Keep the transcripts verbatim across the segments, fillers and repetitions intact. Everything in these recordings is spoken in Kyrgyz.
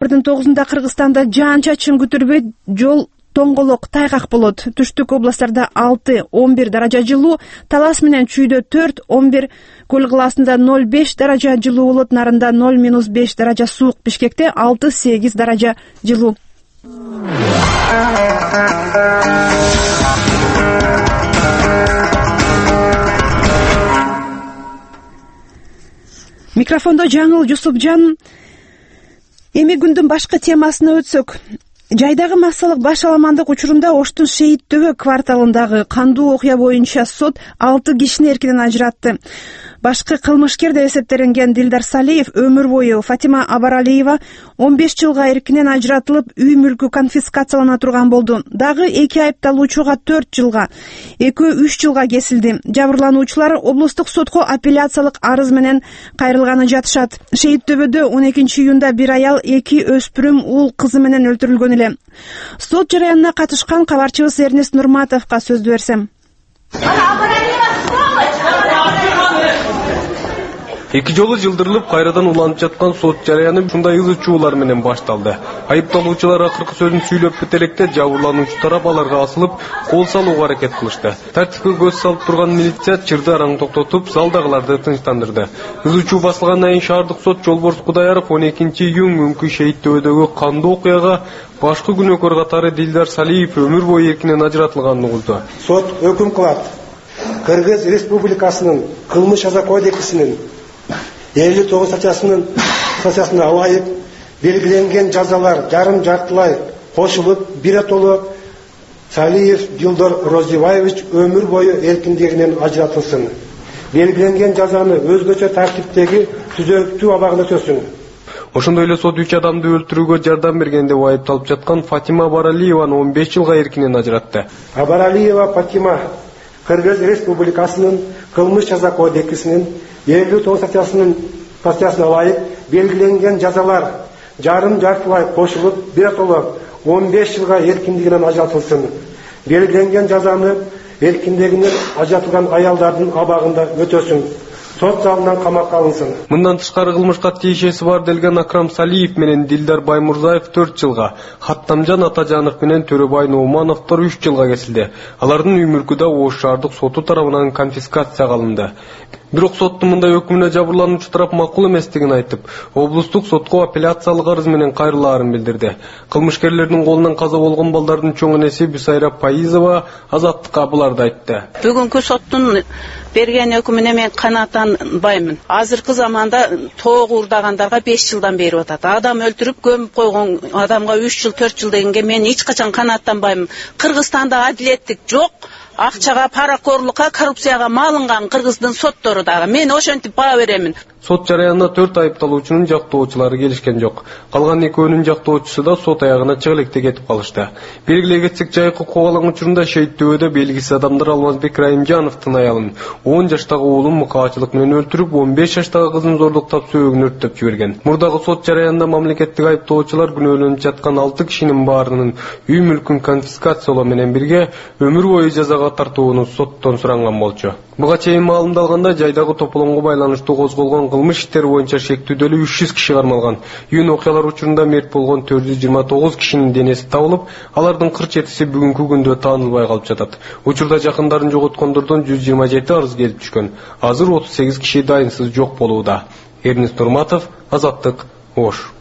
ноябрдын тогузунда Кыргызстанда жаан-чачын күтүрбөй, жол тоңголок, тайгак болот. Түштүк областтарда алты он бир даража жылуу, Талас менен Чүйдө төрт он бир, Көл калаасында ноль беш даража жылуу болот, Нарында ноль минус беш даража суук, Бишкекте алты сегиз даража жылуу. Микрофондо Жаңыл Жусупжан. Эми күндүн башкы темасына өтсөк, жайдагы массалык баш аламандык учурунда Оштун Шейит Төбө кварталындагы кандуу окуя боюнча сот алты кишини эркинен ажыратты. Башкы кылмышкер деп эсептелинген Дилдар Салиев өмүр бою, Фатима Абаралиева он беш жылга эркинен ажыратылып, үй мүлкү конфискациялана турган болду. Дагы эки айыпталуучуга төрт жылга, экөө үч жылга кесилди. Жабырлануучулар облустук сотко апелляциялык арыз менен кайрылганы жатышат. Шейит Төбөдө он экинчи июнда бир аял эки өспүрүм уул кызы менен өлтүрүлгөн эле. Сот жараянына катышкан кабарчыбыз Эрнест Нурматовго сөздү берсем. Эки жолу жылдырылып, кайрадан уланып жаткан сот жараяны ушундай ызы чуулар менен башталды. Айыпталуучулар акыркы сөзүн сүйлөп бүт электе жабырлануучу тарап аларга асылып, кол салууга аракет кылышты. Тартипке көз салып турган милиция чырды араң токтотуп, залдагыларды тынчтандырды. Ызы чуу басылгандан кийин шаардык сот Жолборс Кудаяров он экинчи июнь мүмкү Шейит Төбөдөгү кандуу окуяга башкы күнөөкөр катары Дилдар Салиев өмүр бою эркинен ажыратылганын угулду. Сот өкүм кылат. Кыргыз Республикасынын кылмыш жаза кодексинин элүү тогуз статьясынын статьясына ылайык белгиленген жазалар жарым жартылай кошулуп, биротоло Салиев Дилдар Розибаевич өмүр бою эркиндигинен ажыратылсын. Белгиленген жазаны өзгөчө тартиптеги түзөктүү абагында өтөсүн. Ошондой эле сот үч адамды өлтүрүүгө жардам берген деп айыпталып жаткан Фатима Абаралиеваны он беш жылга эркинен ажыратты. Абаралиева Фатима Кыргыз Республикасынын кылмыш жаза кодексинин элүү тогуз статьясынын статьясына ылайык белгиленген жазалар жарым жартылай кошулуп, биротоло он беш жылга эркиндигинен ажыратылсын. Белгиленген жазаны эркиндигинен ажыратылган аялдардын абагында өтөсүн. Сот залынан камакка алынсын. Мындан тышкары кылмышка тиешеси бар делген Акрам Салиев менен Дилдар Баймурзаев төрт жылга, Хаттамжан Атажанов менен Төрөбай Ноумановдор үч жылга кесилди. Алардын үй мүлкү да Ош шаардык соту тарабынан конфискацияга алынды. Бирок соттун мындай өкүмүнө жабырлануучу тарап макул эместигин айтып, облустук сотко апелляциялык арыз менен кайрылаарын билдирди. Кылмышкерлердин колунан каза болгон балдардын чоң энеси Бисайра Паизова азаттыкка буларды айтты. Бүгүнкү соттун берген өкүмүнө мен канааттанбаймын. Азыркы заманда тоого уурдагандарга беш жылдан берип атат. Адам өлтүрүп көмүп койгон адамга үч жыл төрт жыл дегенге мен эч качан канааттанбаймын. Кыргызстанда адилеттик жок. Акчага, паракорлукка, коррупцияга малынган Кыргыздын соттору дагы. Мен ошентип баа беремин. Сот жараянына төрт айыпталуучунун жактоочулары келишкен жок. Калган экөөнүн жактоочусу да сот аягына чыгылекте кетип калышты. Белгилей кетсек, жайкы кубалаң учурунда Шейит Төбөдө белгисиз адамдар Алмазбек Райымжановдун аялын он жаштагы уулун мукаачылык менен өлтүрүп, он беш жаштагы кызын зордуктап сөөгүн өрттөп жиберген. Мурдагы сот жараянында мамлекеттик айыптоочулар күнөөлөнүп жаткан алты кишинин баарынын үй мүлкүн конфискациялоо менен бирге өмүр бою жазага тартууну соттон суранган болчу. Буга чейин маалымдалганда, жайдагы тополоңго байланыштуу козголгон кылмыш иштери боюнча шектүүдөлүү үч жүз киши кармалган. Үйүн окуялар учурунда мерт болгон төрт жүз жыйырма тогуз кишинин денеси табылып, алардын кырк жетиси бүгүнкү күндө таанылбай калып жатат. Учурда жакындарын жоготкондордон жүз жыйырма жети арыз келип түшкөн. Азыр отуз сегиз киши дайынсыз жок болууда. Эрнест Нурматов, Азаттык, Ош.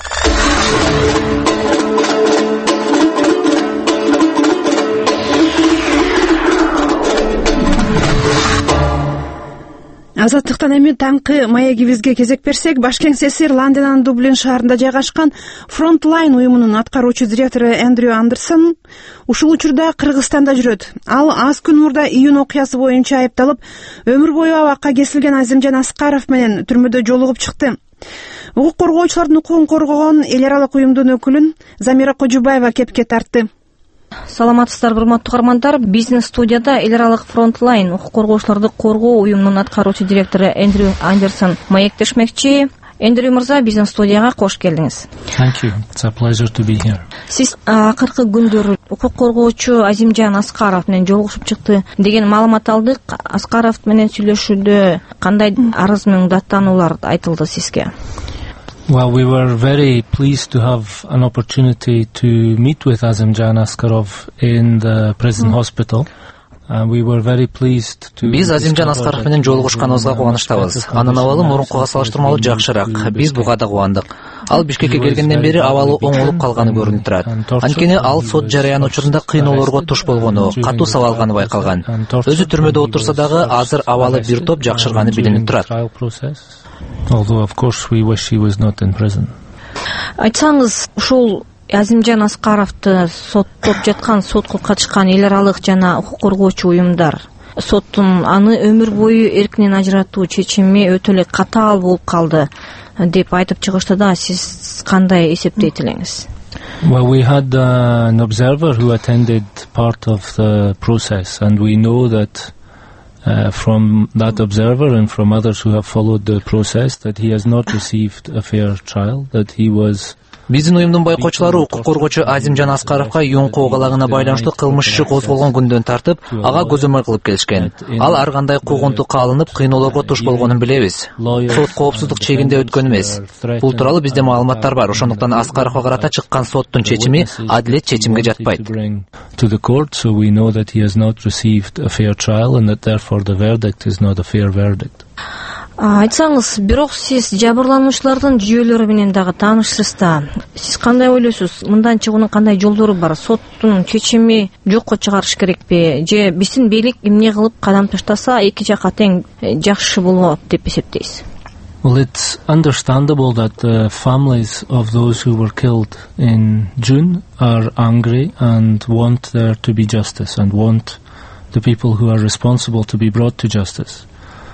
Азаттыктан эми таңкы маегибизге кезек берсек, баш кеңсеси Ирландиянын Дублин шаарында жайгашкан Frontline уюмунун аткаруучу директору Эндрю Андерсон ушул учурда Кыргызстанда жүрөт. Ал аз күн мурда июнь окуясы боюнча айыпталып, өмүр бою абакка кесилген Азимжан Аскаров менен түрмөдө жолугуп чыкты. Укук коргоочулардын укугун коргогон эл аралык уюмдун өкүлүн Замира Кожубаева кепке тартты. Саламатсыздар, урматтуу каармандар. Бизнес студияда эл аралык Frontline укук коргоочуларды коргоо уюмунун аткаруучу директору Эндрю Андерсон маектешмекчи. Эндрю мырза, бизнес студияга кош келдиңиз. Thank you. It's a pleasure to be here. Сиз акыркы күндөр укук коргоочу Азимжан Аскаров менен жолугушуп чыкты деген маалымат алдык. Аскаров менен сүйлөшүүдө кандай арыз менен даттануулар айтылды сизге? Well, we were very pleased to have an opportunity to meet with Azimjan Askarov in the prison mm. hospital. Биз Азимжан Аскаров менен жолугушканыбызга кубанычтабыз. Анын абалы мурункуга салыштырмалуу жакшыраак. Биз буга да кубандык. Ал Бишкекке келгенден бери абалы оңолуп калганы көрүнүп турат. Анткени ал сот жарыяны учурунда кыйноолорго туш болгону, катуу сабалганы байкалган. Өзү түрмөдө отурса дагы азыр абалы бир топ жакшырганы билинип турат. Although of course we wish he was not in prison. Айтсаңыз, ушул Азимжан Аскаровду соттоп жаткан, сотко катышкан эл аралык жана укук коргоочу уюмдар соттун аны өмүр бою эркинен ажыратуу чечими өтө эле катаал болуп калды деп айтып чыгышты да, сиз кандай эсептейт элеңиз? Well, we had uh, an observer who attended part of the process, and we know that uh, from that observer and from others who have followed the process that he has not received a fair trial, that he was Биздин уюмдун байкоочулары укук коргоочу Азимжан Аскаровго юун куугалагына байланыштуу кылмыш иши козголгон күндөн тартып ага көзөмөл кылып келишкен. Ал ар кандай куугунтукка алынып, кыйноолорго туш болгонун билебиз. Сот коопсуздук чегинде өткөн эмес. Бул тууралуу бизде маалыматтар бар. Ошондуктан Аскаровго карата чыккан соттун чечими адилет чечимге жатпайт. To the court, so we know that he has not received a fair trial and that therefore the verdict is not a fair verdict. Айтсаңыз, бирок сиз жабырлануучулардын жүйөлөрү менен дагы таанышсыз да. Сиз кандай ойлойсуз? Мындан чыгуунун кандай жолдору бар? Соттун чечими жокко чыгарыш керекпи? Же биздин бийлик эмне кылып кадам таштаса эки жакка тең жакшы болот деп эсептейсиз? Well, it's understandable that the families of those who were killed in June are angry and want there to be justice and want the people who are responsible to be brought to justice.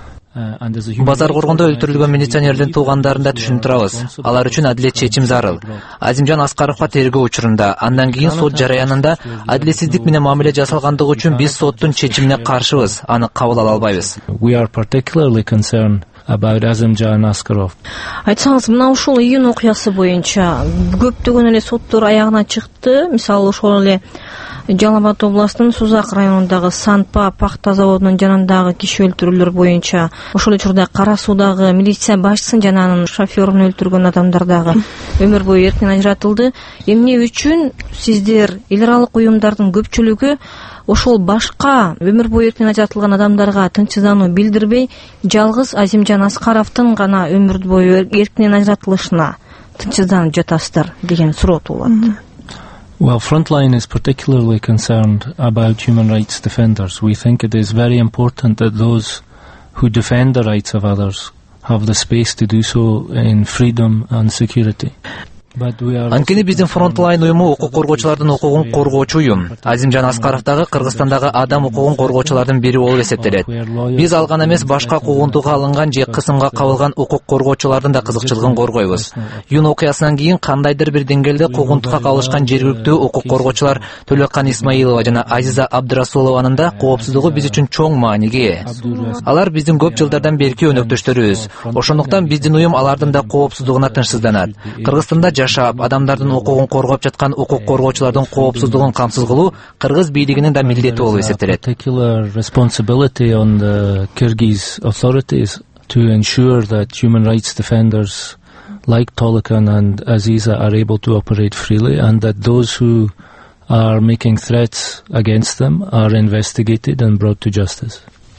Базар коргондо өлтүрүлгөн милиционердин туугандарын да түшүнүп турабыз. Алар үчүн адилет чечим зарыл. Азимжан Аскаровго тергөө учурунда, андан кийин сот жарыянында адилетсиздик менен мамиле жасалгандыгы үчүн биз соттун чечимине каршыбыз. Аны кабыл ала албайбыз. We are particularly concerned about Azimjan Askarov. Айтсаңыз, мына ушул июнь окуясы боюнча көптөгөн эле соттор аягына чыкты. Мисалы, ошол эле Жалал Абад областынын Сузак районундагы Санпа пахта заводунун жанындагы киши өлтүрүүлөр боюнча, ошол учурда Кара Суудагы милиция башчысын жана анын шофёрун өлтүргөн адамдар дагы өмүр бою эркинен ажыратылды. Эмне үчүн сиздер эл аралык уюмдардын көпчүлүгү ошол башка өмүр бою эркинен ажыратылган адамдарга тынчсыздануу билдирбей, жалгыз Азимжан Аскаровдун гана өмүр бою эркинен ажыратылышына тынчсызданып жатасыздар деген суроо туулат? Well, Frontline is particularly concerned about human rights defenders. We think it is very important that those who defend the rights of others have the space to do so in freedom and security. Анткени биздин Frontline уюму укук коргоочулардын укугун коргоочу уюм. Азимжан Аскаров дагы Кыргызстандагы адам укугун коргоочулардын бири болуп эсептелет. Биз ал гана эмес, башка куугунтукка алынган же кысымга кабылган укук коргоочулардын да кызыкчылыгын коргойбуз. Июнь окуясынан кийин кандайдыр бир деңгээлде куугунтукка кабылышкан жергиликтүү укук коргоочулар Төлөккан Исмаилова жана Азиза Абдырасулованын да коопсуздугу биз үчүн чоң мааниге ээ. Алар биздин көп жылдардан берки өнөктөштөрүбүз. Ошондуктан биздин уюм алардын да коопсуздугуна тынчсызданат. Кыргызстанда жашап, адамдардын укугун коргоп жаткан укук коргоочулардын коопсуздугун камсыз кылуу Кыргыз бийлигинин да милдети болуп эсептелет. Particular responsibility on the Kyrgyz authorities to ensure that human rights defenders like Tolikan and Aziza are able to operate freely, and that those who are making threats against them are investigated and brought to justice.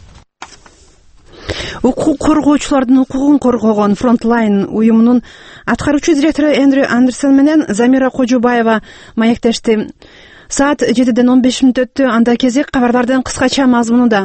Укук коргоочулардын укугун коргогон Frontline уюмунун аткаруучу директору Эндрю Андерсон менен Замира Кожубаева маектешти. Саат жетиден он беш мүнөт өттү. Анда кезек кабарлардын кыскача мазмунунда.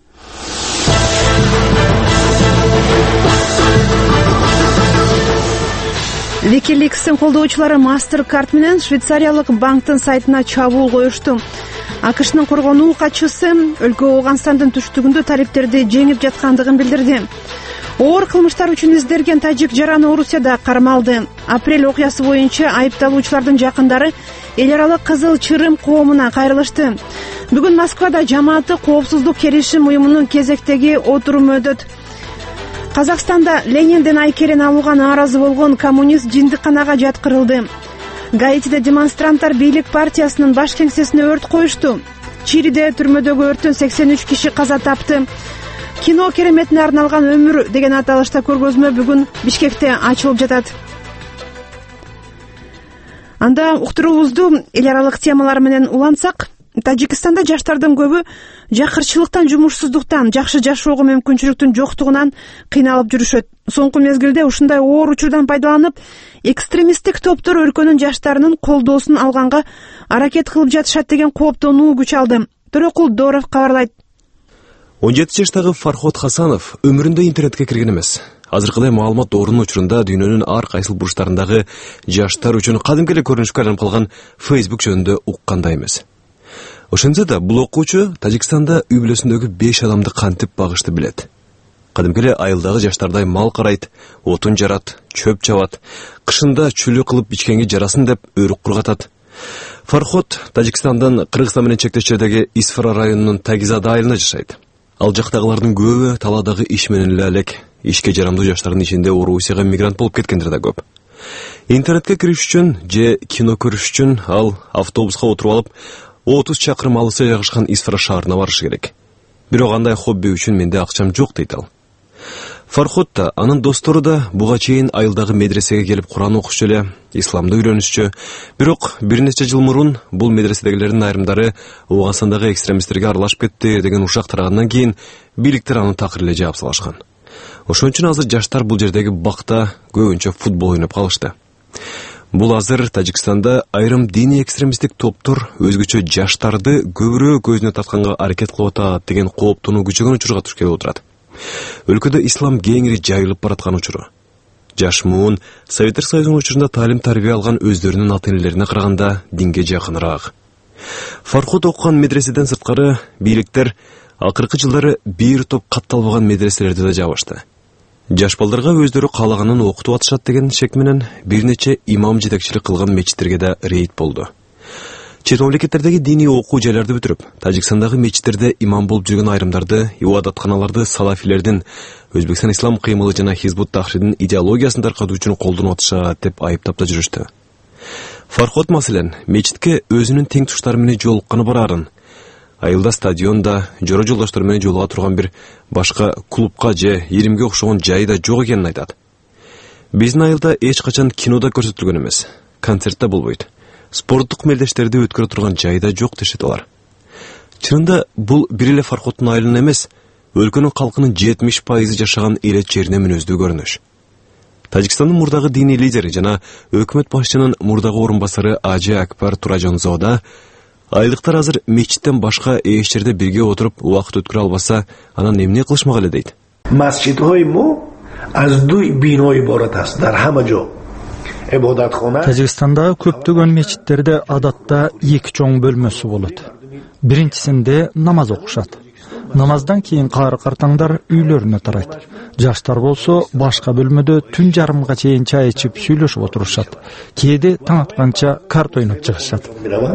Wikileaks'in колдоочулары MasterCard менен швейцариялык банктын сайтына чабуул коюшту. АКШнын коргонуу катчысы өлкө Ооганстандын түштүгүндө талиптерди жеңип жаткандыгын билдирди. Оор кылмыштар үчүн издерген тажик жараны Орусияда кармалды. Апрель окуясы боюнча айыпталуучулардын жакындары эл аралык Кызыл Чырым коомуна кайрылышты. Бүгүн Москвада жамааты коопсуздук келишим уюмунун кезектеги отуруму өтөт. Казакстанда Ленинден айкерин алууга нааразы болгон коммунист жиндикканага жаткырылды. Гаитиде демонстранттар бийлик партиясынын баш кеңсесине өрт коюшту. Чириде түрмөдөгү өрттөн сексен үч киши каза тапты. Кино кереметине арналган өмүр деген аталышта көргөзмө бүгүн Бишкекте ачылып жатат. Анда уктуруубузду эл аралык темалар менен улантсак, Тажикстанда жаштардын көбү жакырчылыктан, жумушсуздуктан, жакшы жашоого мүмкүнчүлүктүн жоктугунан кыйналып жүрүшөт. Соңку мезгилде ушундай оор учурдан пайдаланып, экстремисттик топтор өлкөнүн жаштарынын колдоосун алганга аракет кылып жатышат деген кооптонуу күч алды. Төрөкул Дооров кабарлайт. он жети жаштагы Фархот Хасанов өмүрүндө интернетке кирген эмес. Азыркыдай маалымат орунун учурунда дүйнөнүн ар кайсыл бурчтарындагы жаштар үчүн кадимки эле көрүнүшкө айланып калган Facebook жөнүндө уккандай эмес. Ошентсе да бул окуучу Тажикстанда үй бүлөсүндөгү беш адамды кантип багышты билет. Кадимки эле айылдагы жаштардай мал карайт, отун жарат, чөп чабат, кышында чүлү кылып ичкенге жарасын деп өрүк кургатат. Фархот Тажикстандын Кыргызстан менен чектеш жердеги Исфара районунун Тагизада айылында жашайт. Ал жактагылардын көбү талаадагы иш менен эле алек, ишке жарамдуу жаштардын ичинде Орусияга мигрант болуп кеткендер да көп. Интернетке кириш үчүн же кино көрүш үчүн ал автобуска отуруп алып, отуз чакырым алыса жайгашкан Исфара шаарына барышы керек. Бирок андай хобби үчүн менде акчам жок дейт ал. Фархот да, анын достору да буга чейин айылдагы медресеге келип Куран окушчу эле, исламды үйрөнүшчү. Бирок бир нече жыл мурун бул медреседегилердин айрымдары Ооганстандагы экстремисттерге аралашып кетти деген ушак тарагандан кийин бийликтер аны такыр эле жаап салышкан. Ошон үчүн азыр жаштар бул жердеги бакта көбүнчө футбол ойноп калышты. Бул азыр Тажикстанда айрым диний экстремисттик топтор өзгөчө жаштарды көбүрөөк өзүнө тартканга аракет кылып атат деген кооптонуу күчөгөн учурга туш келип отурат. Өлкөдө ислам кеңири жайылып бараткан учуру. Жаш муун Советтер Союзунун учурунда таалим тарбия алган өздөрүнүн ата-энелерине караганда динге жакыныраак. Фархот окуган медреседен сырткары бийликтер акыркы жылдары бир топ катталбаган медреселерди да жабышты. Жаш балдарга өздөрү каалаганын окутуп атышат деген шек менен бир нече имам жетекчилик кылган мечиттерге да рейд болду. Чет мамлекеттердеги диний окуу жайларды бүтүрүп, Тажикстандагы мечиттерде имам болуп жүргөн айрымдарды, ибадатканаларды салафилердин, Өзбекстан ислам кыймылы жана Хизбут Тахридин идеологиясын таркатуу үчүн колдонуп атышат деп айыптап да жүрүштү. Фархот маселен мечитке өзүнүн тең туштары менен жолукканы барарын, айылда стадионда жора жолдоштор менен жолуга турган бир башка клубка же иримге окшогон жай да жок экенин айтат. Биздин айылда эч качан кинода көрсөтүлгөн эмес, концертте болбойт. Спорттук мелдештерди өткөрө турган жайда жок дешет алар. Чынында бул бир эле Фархоттун айылын эмес, өлкөнүн калкынын жетимиш пайызы жашаган элет жерине мүнөздүү көрүнүш. Тажикстандын мурдагы диний лидери жана өкмөт башчынын мурдагы орун басары Ажи Акбар Туражонзода айылдыктар азыр мечиттен башка эч жерде бирге отуруп убакыт өткөрө албаса, анан эмне кылышмак эле дейт. Масжидҳои мо аз дуй бино иборат аст дар ҳама ҷо. Тажикстандагы көптөгөн мечиттерде адатта эки чоң бөлмөсү болот. Биринчисинде намаз окушат. Намаздан кийин кары картаңдар үйлөрүнө тарайт. Жаштар болсо башка бөлмөдө түн жарымга чейин чай ичип сүйлөшүп отурушат. Кээде таң атканча карт ойноп чыгышат.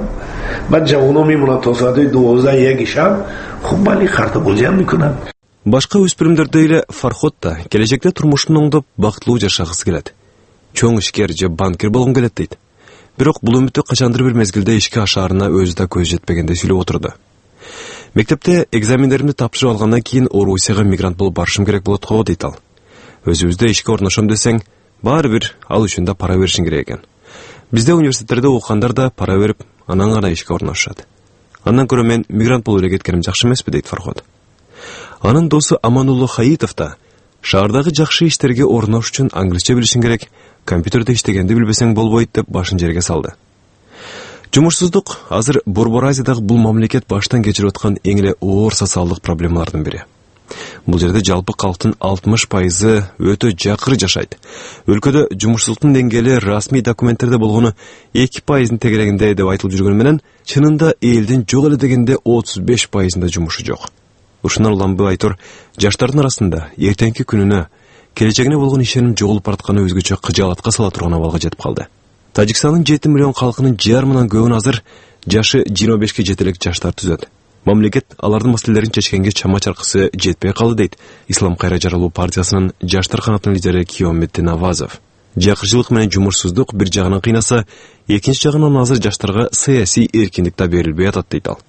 Башка өспүрүмдөрдөй эле Фархот да келечекте турмушун оңдоп бактылуу жашагысы келет. Чоң ишкер же банкир болгон келет дейт. Бирок бул үмүтү качандыр бир мезгилде ишке ашаарына өзү да көз жетпегенде сүйлөп отурду. Мектепте экзамендеримди тапшырып алгандан кийин Орусияга мигрант болуп барышым керек болот го дейт ал. Өзүбүздө ишке орношом десең, баары бир ал үчүн да пара беришиң керек экен. Бизде университеттерде окугандар да пара берип, анан гана ишке орношушат. Андан көрө мен мигрант болуп эле кеткеним жакшы эмеспи дейт Фархот. Анын досу Аманулло Хаитов да шаардагы жакшы иштерге орнош үчүн англисче билишиң керек, компьютерде иштегенди билбесең болбойт деп башын жерге салды. Жумушсуздук азыр Борбор Азиядагы бул мамлекет баштан кечирип аткан эң эле оор социалдык проблемалардын бири. Бул жерде жалпы калктын алтымыш пайызы өтө жакыры жашайт. Өлкөдө жумушсуздуктун деңгээли расмий документтерде болгону эки пайыздын тегерегинде деп айтылып жүргөнү менен, чынында элдин жок эле дегенде отуз беш пайызында жумушу жок. Ушундан улам бул айтор жаштардын арасында эртеңки күнүнө, келечегине болгон ишеним жоголуп баратканы өзгөчө кыжаалатка сала турган абалга жетип калды. Тажикстандын жети миллион калкынын жарымынан көбүн азыр жашы жыйырма бешке жетелек жаштар түзөт. Мамлекет алардын маселелерин чечкенге чама чаркысы жетпей калды дейт Ислам кайра жаралуу партиясынын жаштар канатынын лидери Киометтин Авазов. Жакырчылык менен жумушсуздук бир жагынан кыйнаса, экинчи жагынан азыр жаштарга саясий эркиндик да берилбей атат дейт ал.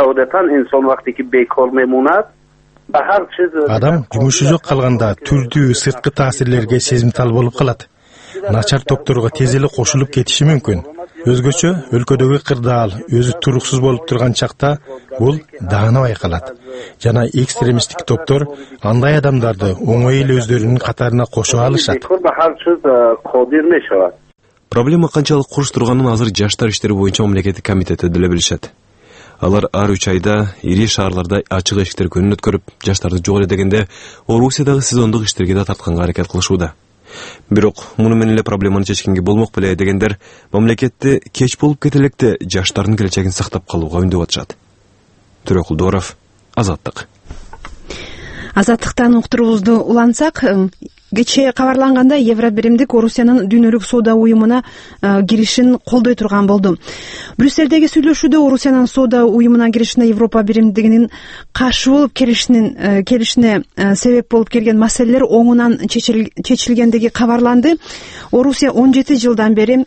Адам жумушу жок калганда түрдүү сырткы таасирлерге сезимтал болуп калат. Начар топторго тез эле кошулуп кетиши мүмкүн. Өзгөчө өлкөдөгү кырдаал өзү туруксуз болуп турган чакта бул даана байкалат. Жана экстремисттик топтор андай адамдарды оңой эле өздөрүнүн катарына кошо алышат. Проблема канчалык куруш турганын азыр жаштар иштери боюнча мамлекеттик комитети деле билишет. Алар ар үч айда ири шаарларда ачык эшиктер күнүн өткөрүп, жаштарды жок эле дегенде Орусиядагы сезондук иштерге да тартканга аракет кылышууда. Бирок муну менен эле проблеманы чечкенге болмок беле дегендер мамлекетте кеч болуп кете электе жаштардын келечегин сактап калууга үндөп атышат. Төрөкулдоров, Азаттык. Азаттыктан уктуруубузду улантсак, кечээ кабарлангандай Евробиримдик Орусиянын дүйнөлүк соода уюмуна киришин колдой турган болду. Брюссельдеги сүйлөшүүдө Орусиянын соода уюмуна киришине Европа биримдигинин каршы болуп келишинин келишине себеп болуп келген маселелер оңунан чечилгендиги кабарланды. Орусия он жети жылдан бери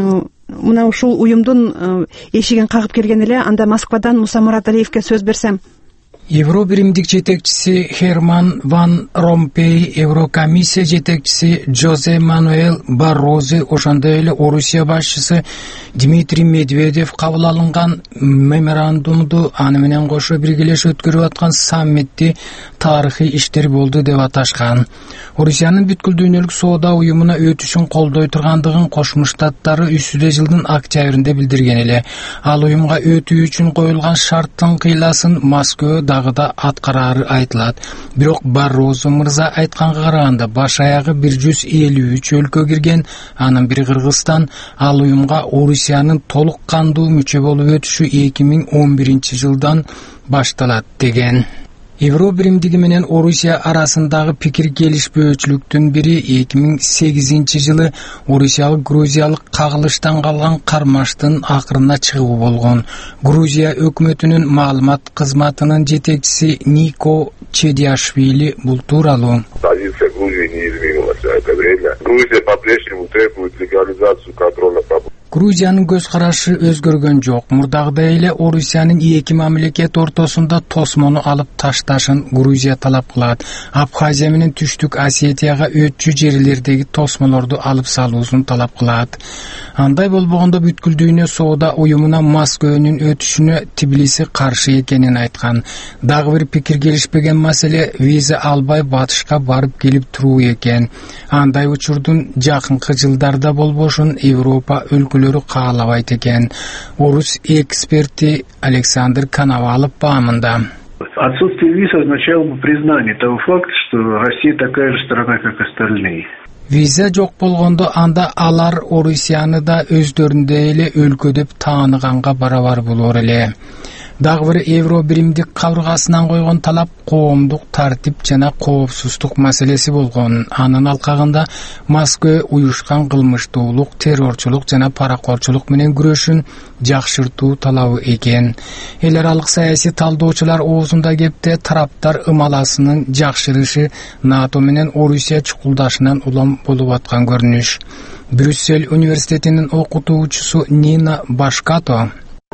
мына ушул уюмдун эшигин кагып келген эле. Анда Москвадан Муса Мураталиевке сөз берсем. Евробиримдик жетекчиси Херман ван Ромпей, Еврокомиссия жетекчиси Жозе Мануэл Баррози, ошондой эле Орусия башчысы Дмитрий Медведев кабыл алынган меморандумду аны менен кошо биргелешип өткөрүп аткан саммитти тарыхый иштер болду деп аташкан. Орусиянын бүткүл дүйнөлүк соода уюмуна өтүшүн колдой тургандыгын Кошмо Штаттары үчүнчү жылдын октябрында билдирген эле. Ал уюмга өтүү үчүн коюлган шарттын кыйласын Москва дагыда аткарары айтылат. Бирок Баррозу мырза айтканга караганда баш аягы бир жүз элүү үч өлкө кирген, анын бири Кыргызстан. Ал уюмга Орусиянын толук кандуу мүчө болуп өтүшү эки миң он биринчи жылдан башталат деген. Евробиримдиги менен Орусия арасындагы пикир келишпөөчүлүктүн бири эки миң сегизинчи жылы Орусиялык Грузиялык кагылыштан калган кармаштын акырына чыгуу болгон. Грузия өкмөтүнүн маалымат кызматынын жетекчиси Нико Чедиашвили бул тууралуу. Позиция Грузии не изменилась за это время. Грузия по-прежнему требует легализацию контроля. Грузиянын көз карашы өзгөргөн жок. Мурдагыдай эле Орусиянын эки мамлекет ортосунда тосмону алып ташташын Грузия талап кылат. Абхазия менен Түштүк Осетияга өтчү жерлердеги тосмолорду алып салуусун талап кылат. Андай болбогондо бүткүл дүйнө соода уюмуна Москванын өтүшүнө Тбилиси каршы экенин айткан. Дагы бир пикир келишпеген маселе виза албай батышка барып келип туруу экен. Андай учурдун жакынкы жылдарда болбошун Европа өлкөлөрү каалабайт экен. Орус эксперти Александр Коновалов баамында. Отсутствие виз означало бы признание того факта, что Россия такая же страна, как остальные. Виза жок болгондо анда алар Орусияны да өздөрүндөй эле өлкө деп тааныганга барабар болор эле. Дагы бир Евробиримдик кабыргасынан койгон талап коомдук тартип жана коопсуздук маселеси болгон. Анын алкагында Москва уюшкан кылмыштуулук, террорчулук жана паракорчулук менен күрөшүн жакшыртуу талабы экен. Эл аралык саясий талдоочулар оозунда кепте тараптар ымаласынын жакшырышы НАТО менен Орусия чукулдашынан улам болуп аткан көрүнүш. Брюссель университетинин окутуучусу Нина Башкато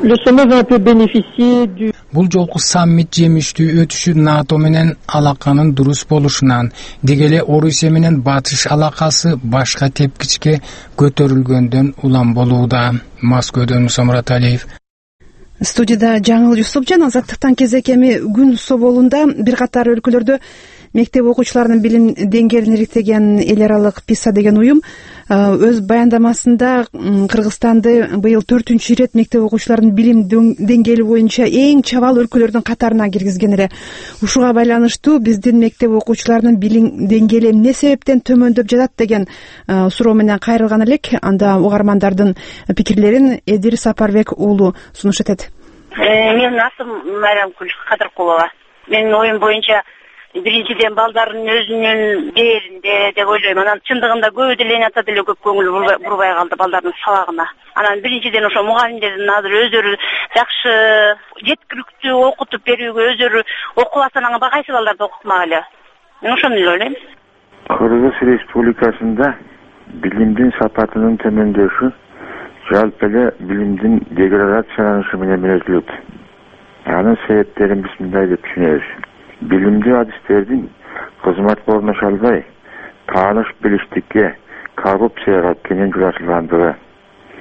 бул жолку саммит жемиштүү өтүшү НАТО менен алаканын дурус болушунан, дегеле Орусия менен батыш алакасы башка тепкичке көтөрүлгөндөн улам болууда. Москвадан Муса Мураталиев. Студияда Жаңыл Юсупжан. Азаттыктан кезек эми күн соболунда бир катар өлкөлөрдө мектеп окуучуларынын билим деңгээлин ириктеген эл аралык ПИСА деген уюм өз баяндамасында Кыргызстанды быйыл төртүнчү ирет мектеп окуучуларынын билим деңгээли боюнча эң чабал өлкөлөрдүн катарына киргизген эле. Ушуга байланыштуу биздин мектеп окуучуларынын билим деңгээли эмне себептен төмөндөп жатат деген суроо менен кайрылган элек. Анда угармандардын пикирлерин Эдир Сапарбек уулу сунуш этет. Менин атым Майрамкүл Кадыркулова. Менин оюм боюнча биринчиден балдардын өзүнүн дээринде деп ойлойм. Анан чындыгында көбү деле ата деле көп көңүл бурбай калды балдардын сабагына. Анан биринчиден ошо мугалимдердин азыр өздөрү жакшы жеткиликтүү окутуп берүүгө өздөрү окубаса анан кайсы балдарды окутмак эле. Мен ошону эле ойлойм. Кыргыз Республикасында билимдин сапатынын төмөндөшү жалпы эле билимдин деградацияланышы менен менелет. Анын себептерин биз мындай деп түшүнөбүз. Билимдүү адистердин кызматка орношо албай, тааныш билиштикке, коррупцияга кенен журатылгандыгы.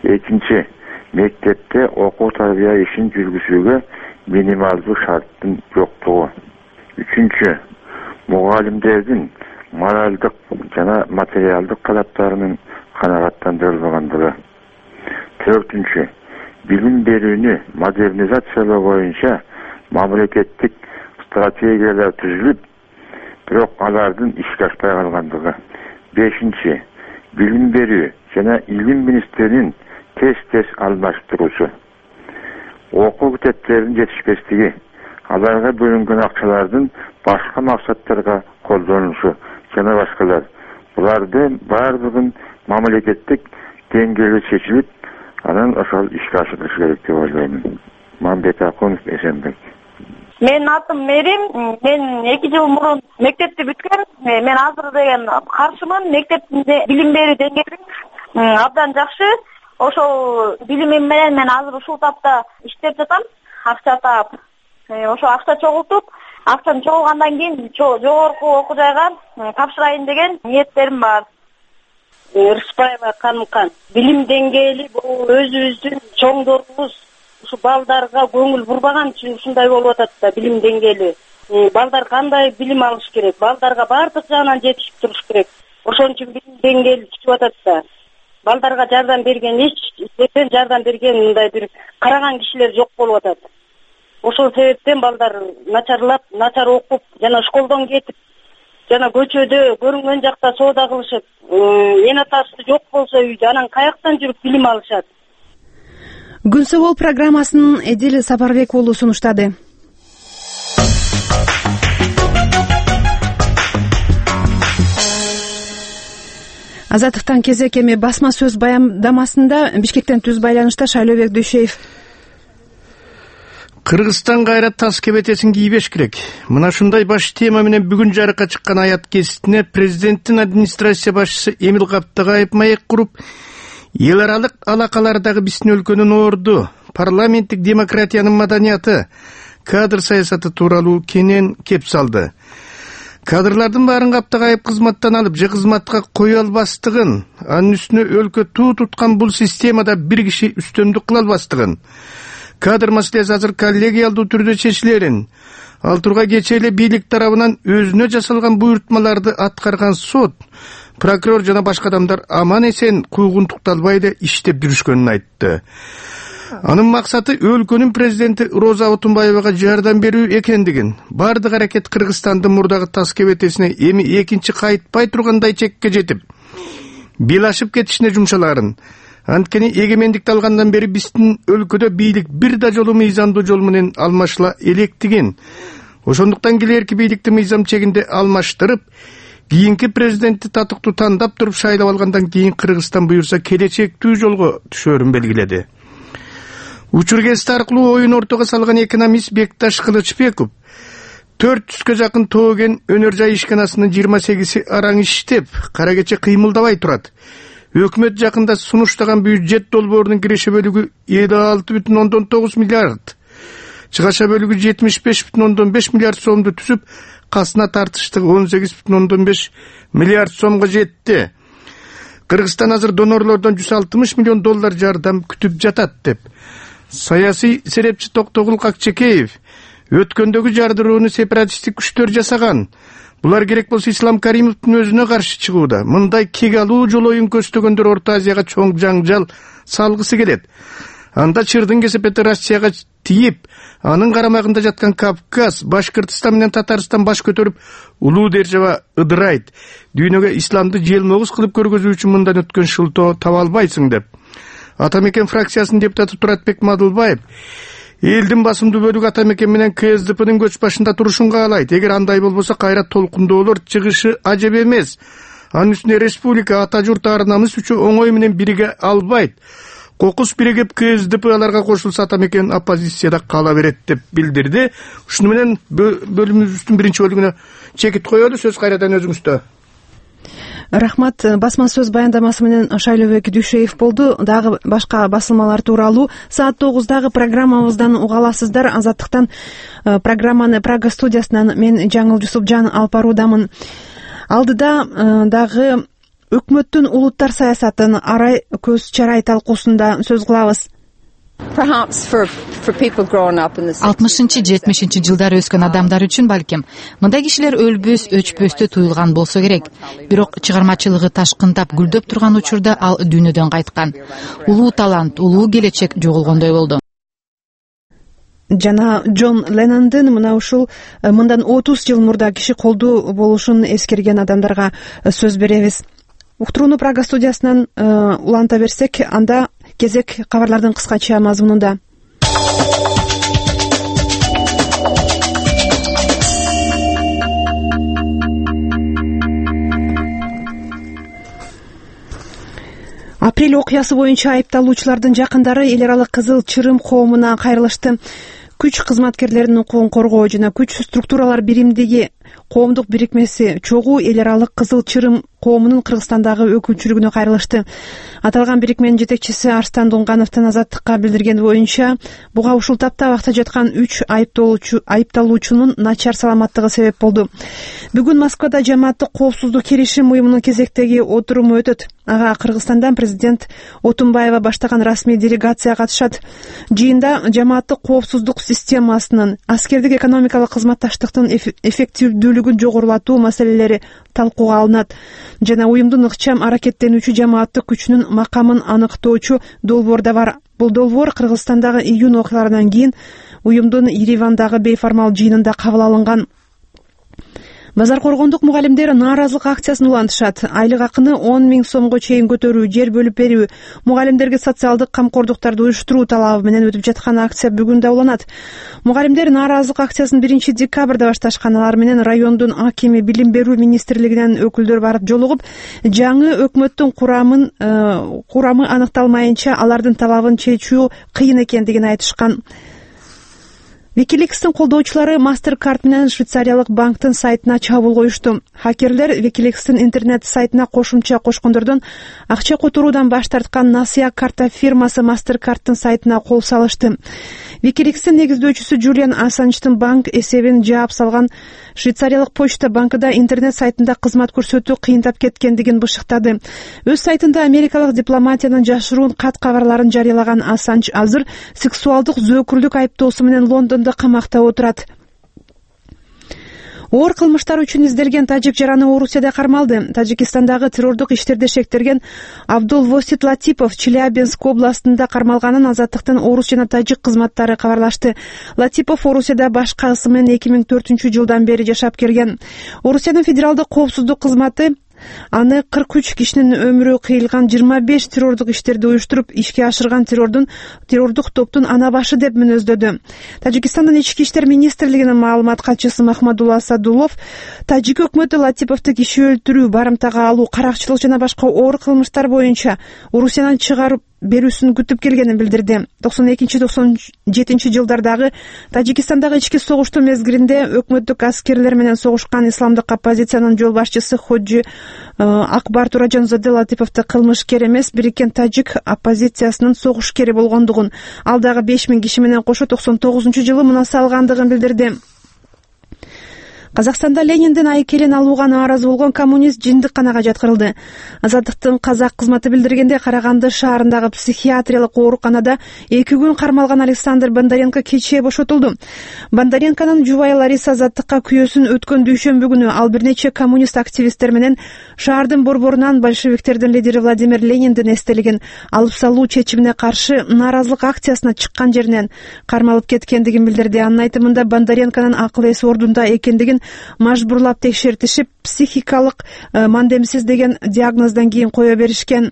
экинчи, мектепте окуу тарбия ишин жүргүзүүгө минималдуу шарттын жоктугу. Үчүнчү, мугалимдердин моралдык жана материалдык талаптарынын канагаттандырылбагандыгы. Төртүнчү, билим берүүнү модернизациялоо боюнча мамлекеттик стратегиялар түзүлүп, бирок алардын ишке ашпай калгандыгы. Бешинчи, билим берүү жана илим министринин тез-тез алмаштыруусу. Окуу китептеринин жетишпестиги, аларга бөлүнгөн акчалардын башка максаттарга колдонулушу жана башкалар. Булардын баардыгын мамлекеттик деңгээлде чечилип, анан ошол ишке ашырылышы керек деп ойлоймун. Мамбет Акунов, Эсенбек. Менин атым Мерим, мен эки жыл мурун мектепти бүткөм. Мен азыр деген каршымын. Мектепте билим берүү деңгээли абдан жакшы. Ошол билимим менен мен азыр ушул тапта иштеп жатам. Акча таап, ошо акча чогултуп, акчам чогулгандан кийин жогорку окуу жайга тапшырайын деген ниеттерим бар. Рыспаева Канымхан. Билим деңгээли бул өзүбүздүн чоңдорубуз ушу балдарга көңүл бурбаган үчүн ушундай болуп атат да билим деңгээли. Балдар кандай билим алыш керек? Балдарга баардык жагынан жетишип туруш керек. Ошон үчүн билим деңгээли түшүп атат да. Балдарга жардам берген эч эчтен жардам берген мындай бир караган кишилер жок болуп атат. Ошол себептен балдар начарлап, начар окуп, жана школдон кетип, жана көчөдө көрүнгөн жакта соода кылышып, эне атасы жок болсо үйдө анан каяктан жүрүп билим алышат? Күн Собол программасын Эдил Сапарбек уулу сунуштады. Азаттыктан кезек эми басма сөз баяндамасында Бишкектен түз байланышта Шайлообек Дүйшеев. Кыргызстан кайра тас кебетесин кийбеш керек. Мына ушундай баш тема менен бүгүн жарыкка чыккан аят кеситине президенттин администрация башчысы Эмил Каптагаев маек куруп, эл аралык алакалардагы биздин өлкөнүн орду, парламенттик демократиянын маданияты, кадр саясаты тууралуу кенен кеп салды. Кадрлардын баарын Каптагаев кызматтан алып, же кызматка кое албастыгын, анын үстүнө өлкө туу туткан бул системада бир киши үстөмдүк кыла албастыгын, кадр маселеси азыр коллегиялдуу түрдө чечилерин, ал тургай кечээ эле бийлик тарабынан өзүнө жасалган буйртмаларды аткарган сот, прокурор жана башка адамдар аман эсен куугунтукталбай эле иштеп жүрүшкөнүн айтты. Анын максаты өлкөнүн президенти Роза Отунбаевага жардам берүү экендигин, бардык аракет Кыргызстандын мурдагы тас кебетесине эми экинчи кайтпай тургандай чекке жетип, бел ашып кетишине жумшалаарын. Анткени эгемендикти алгандан бери биздин өлкөдө бийлик бир да жолу мыйзамдуу жол менен алмашыла электигин. Ошондуктан келерки бийликти мыйзам чегинде алмаштырып, кийинки президентти татыктуу тандап туруп шайлап алгандан кийин Кыргызстан буюрса келечектүү жолго түшөрүн белгиледи. Учур гезити аркылуу оюн ортого салган экономист Бекташ Кылычбеков төрт жүзгө жакын тооген өнөр жай ишканасынын жыйырма сегизи араң иштеп, кара кече кыймылдабай турат. Өкмөт жакында сунуштаган бюджет долбоорунун киреше бөлүгү элүү алты бүтүн ондон тогуз миллиард, чыгаша бөлүгү жетимиш беш бүтүн ондон беш миллиард сомду түзүп, касына тартыштыгы он сегиз бүтүн ондон беш миллиард сомго жетти. Кыргызстан азыр донорлордон жүз алтымыш миллион доллар жардам күтүп жатат деп саясий серепчи Токтогул Какчекеев өткөндөгү жардырууну сепаратисттик күчтөр жасаган. Булар керек болсо Ислам Каримовдун өзүнө каршы чыгууда. Мындай кек алуу жол оюн көздөгөндөр Орто Азияга чоң жаңжал салгысы келет. Анда чырдын кесепети Россияга тиип, анын карамагында жаткан Кавказ, Башкыртыстан менен Татарстан баш көтөрүп, улуу держава ыдырайт. Дүйнөгө исламды желмогуз кылып көргөзүү үчүн мындан өткөн шылтоо таба албайсың деп. Атамекен фракциясынын депутаты Туратбек Мадылбаев элдин басымдуу бөлүгү Атамекен менен К С Д П'нын көч башында турушун каалайт. Эгер андай болбосо кайра толкундоолор чыгышы ажеп эмес. Анын үстүнө республика ата журт ар намыс үчүн оңой менен бириге албайт. Кокус биригип К С Д П аларга кошулса Атамекен оппозицияда кала берет деп билдирди. Ушуну менен бөлүмүбүздүн биринчи бөлүгүнө чекит коелу. Сөз кайрадан өзүңүздө. Рахмат. Басма сөз баяндамасы менен Шайлообек Дүйшеев болду. Дагы башка басылмалар тууралуу саат тогуздагы программабыздан уга аласыздар. Азаттыктан программаны Прага студиясынан мен Жаңыл Жусупжан алып баруудамын. Алдыда дагы өкмөттүн улуттар саясатын арай көз чарай талкуусунда сөз кылабыз. алтымышынчы жетимишинчи жылдары өскөн адамдар үчүн балким мындай кишилер өлбөс өчпөстүү туюлган болсо керек. Бирок чыгармачылыгы ташкындап гүлдөп турган учурда ал дүйнөдөн кайткан. Улуу талант, улуу келечек жоголгондой болду. Жана Джон Леннондун мына ушул мындан отуз жыл мурда киши колдуу болушун эскерген адамдарга сөз беребиз. Уктурууну Прага студиясынан уланта берсек, анда кезек кабарлардын кыскача мазмунунда. Апрель окуясы боюнча айыпталуучулардын жакындары эл аралык Кызыл Чырым коомуна кайрылышты. Күч кызматкерлеринин укугун коргоо жана күч структуралар биримдиги коомдук бирикмеси чогуу эл аралык Кызыл Чырым коомунун Кыргызстандагы өкүлчүлүгүнө кайрылышты. Аталган бирикменин жетекчиси Арстан Дунгановдун Азаттыкка билдиргени боюнча, буга ушул тапта абакта жаткан үч айыпталуучу айыпталуучунун начар саламаттыгы себеп болду. Бүгүн Москвада жамааттык коопсуздук келишим уюмунун кезектеги отуруму өтөт. Ага Кыргызстандан президент Отунбаева баштаган расмий делегация катышат. Жыйында жамааттык коопсуздук системасынын, аскердик экономикалык кызматташтыктын эффективдүүлүгүн жогорулатуу маселелери талкууга алынат жана уюмдун ыкчам аракеттенүүчү жамааттык күчүнүн макамын аныктоочу долбоор да бар. Бул долбоор Кыргызстандагы июнь окуяларынан кийин уюмдун Еревандагы бейформал жыйынында кабыл алынган. Базар коргондук мугалимдер нааразылык акциясын улантышат. Айлык акыны он миң сомго чейин көтөрүү, жер бөлүп берүү, мугалимдерге социалдык камкордуктарды уюштуруу талабы менен өтүп жаткан акция бүгүн да уланат. Мугалимдер нааразылык акциясын биринчи декабрда башташкан. Алар менен райондун акими, билим берүү министрлигинен өкүлдөр барып жолугуп, жаңы өкмөттүн курамын курамы аныкталмайынча алардын талабын чечүү кыйын экендигин айтышкан. Wikileaks'тын колдоочулары MasterCard менен Швейцариялык банктын сайтына чабуул коюшту. Хакерлер Wikileaks'тын интернет сайтына кошумча кошкондордон акча которуудан баш тарткан Насия карта фирмасы MasterCardтын сайтына кол салышты. Wikileaks'тын негиздөөчүсү Джулиан Ассанждын банк эсебин жаап салган Швейцариялык почта банкыда интернет сайтында кызмат көрсөтүү кыйындап кеткендигин бышыктады. Өз сайтында америкалык дипломатиянын жашыруун кат кабарларын жарыялаган Ассанж азыр сексуалдык зөөкүрлүк айыптоосу менен Лондондо камакта отурат. Оор кылмыштар үчүн изделген тажик жараны Орусияда кармалды. Тажикстандагы террордук иштерде шектелген Абдул Восит Латипов Челябинск областында кармалганын Азаттыктын орус жана тажик кызматтары кабарлашты. Латипов Орусияда башка ысым менен эки миң төртүнчү жылдан бери жашап келген. Орусиянын федералдык коопсуздук кызматы аны кырк үч кишинин өмүрү кыйылган жыйырма беш террордук иштерди уюштуруп ишке ашырган террордун террордук топтун ана башы деп мүнөздөдү. Тажикстандын ички иштер министрлигинин маалымат катчысы Махмадулла Садулов тажик өкмөтү Латиповду киши өлтүрүү, барымтага алуу, каракчылык жана башка оор кылмыштар боюнча Орусиядан чыгарып берүүсүн күтүп келгенин билдирди. токсон экинчи токсон жетинчи жылдардагы Тажикстандагы ички согуштун мезгилинде өкмөттүк аскерлер менен согушкан исламдык оппозициянын жол башчысы Ходжи Акбар Туражанзаде Латиповду кылмышкер эмес, бириккен тажик оппозициясынын согушкери болгондугун, ал дагы беш миң киши менен кошо токсон тогузунчу жылы мына салгандыгын билдирди. Казакстанда Лениндин айкелин алууга нааразы болгон коммунист жындыкканага жаткырылды. Азаттыктын казак кызматы билдиргенде Караганды шаарындагы психиатриялык ооруканада эки күн кармалган Александр Бондаренко кечээ бошотулду. Бондаренконун жубайы Лариса Азаттыкка күйөөсүн өткөн дүйшөмбү күнү ал бир нече коммунист активисттер менен шаардын борборунан большевиктердин лидери Владимир Лениндин эстелигин алып салуу чечимине каршы нааразылык акциясына чыккан жеринен кармалып кеткендигин билдирди. Анын айтымында Бондаренконун акыл эси ордунда экендигин мажбурлап текшертишип, психикалык мандемсиз деген диагноздан кийин кое беришкен.